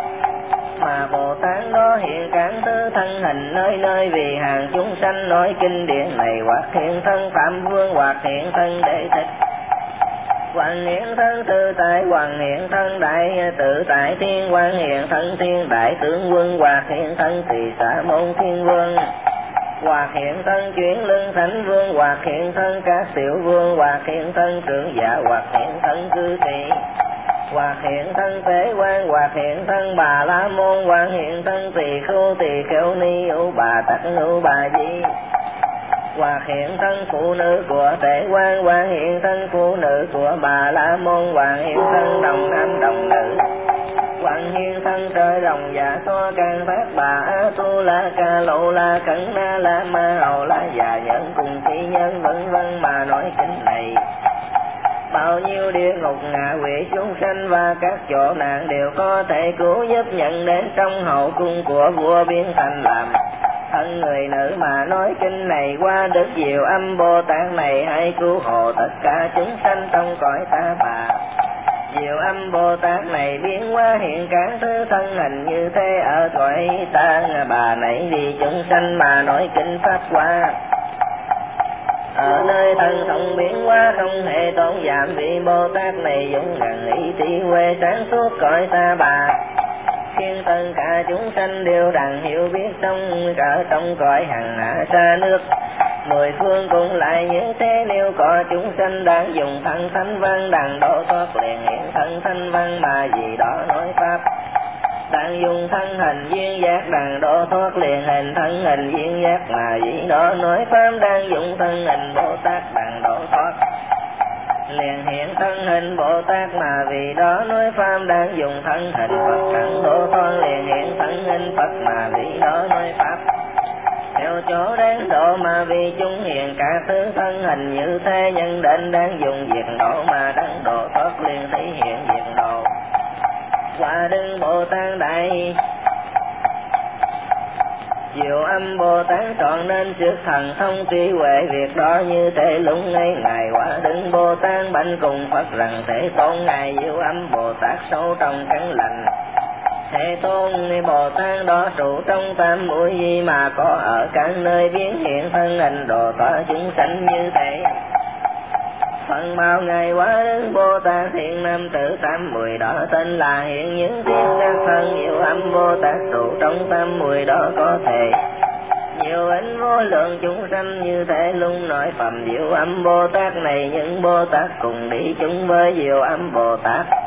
Mà Bồ Tát đó hiện cản tư thân hình nơi nơi vì hàng chúng sanh nói kinh điển này hoặc hiện thân Phạm Vương hoặc hiện thân Đệ Thích. Hoàng hiện thân tự tại, hoàng hiện thân đại tự tại thiên, hoàng hiện thân thiên đại tướng quân, hoặc hiện thân tỳ xá môn thiên vương, hoặc hiện thân chuyển lưng thánh vương, hoặc hiện thân các tiểu vương, hoặc hiện thân trưởng giả, hoặc hiện thân cư sĩ, hoặc hiện thân tế quan, hoặc hiện thân bà la môn, hoặc hiện thân tỳ khưu ni ưu bà tắc ưu bà di, hoặc hiện thân phụ nữ của Tế Quan, hoặc hiện thân phụ nữ của Bà La Môn, hoặc hiện thân đồng nam đồng nữ, hoặc hiện thân trời rồng dạ so can phát bà A Tu La Ca Lộ La Cẩn Na La Ma Hầu La Già Nhân cùng thi nhân vân vân. Mà nói kinh này bao nhiêu địa ngục ngạ quỷ chúng sanh và các chỗ nạn đều có thể cứu giúp nhận đến trong hậu cung của vua biến thành làm thân người nữ. Mà nói kinh này qua Đức Diệu Âm Bồ Tát này hãy cứu hộ tất cả chúng sanh trong cõi ta bà. Diệu Âm Bồ Tát này biến hóa hiện cản thứ thân hình như thế ở cõi ta bà này vì chúng sanh. Mà nói kinh Pháp Hoa ở nơi thân thông biến hóa không thể tốn giảm vì Bồ Tát này dũng gần ý trí huệ sáng suốt cõi ta bà, khiến tất cả chúng sanh đều đặng hiểu biết trong cõi hằng hạ xa nước 10 phương cũng lại như thế. Nếu có chúng sanh đang dùng thân thánh văn đặng độ thoát liền hiện thân thánh văn mà gì đó nói pháp, đang dùng thân hình duyên giác đặng độ thoát liền hình thân hình duyên giác mà gì đó nói pháp, đang dùng thân hình Bồ Tát đặng độ thoát liền hiện thân hình Bồ Tát mà vì đó nói pháp, đang dùng thân hình Phật đặng độ thoát liền hiện thân hình Phật mà vì đó nói pháp. Theo chỗ đáng độ mà vì chúng hiện cả thứ thân hình như thế, nhân định đang dùng diệt độ mà đang độ thoát liền thể hiện diệt độ. Qua Đức Bồ Tát đại Diệu Âm Bồ Tát chọn nên sức thần thông trí huệ, việc đó như thế lúc ngay ngài qua Đức Bồ Tát bạch cùng Phật rằng Thế Tôn ngài Diệu Âm Bồ Tát sâu trong căn lành. Thế Tôn Bồ Tát đó trụ trong tam muội gì mà có ở các nơi biến hiện thân hình độ tỏa chúng sanh như thế. Phần bao ngày quá Đức Bồ Tát hiện nam tử tam muội đó tên là hiện những thiên các thân Diệu Âm Bồ Tát trụ trong tam muội đó có thể nhiều ảnh vô lượng chúng sanh như thế. Luôn nói phẩm Diệu Âm Bồ Tát này những Bồ Tát cùng đi chung với Diệu Âm Bồ Tát.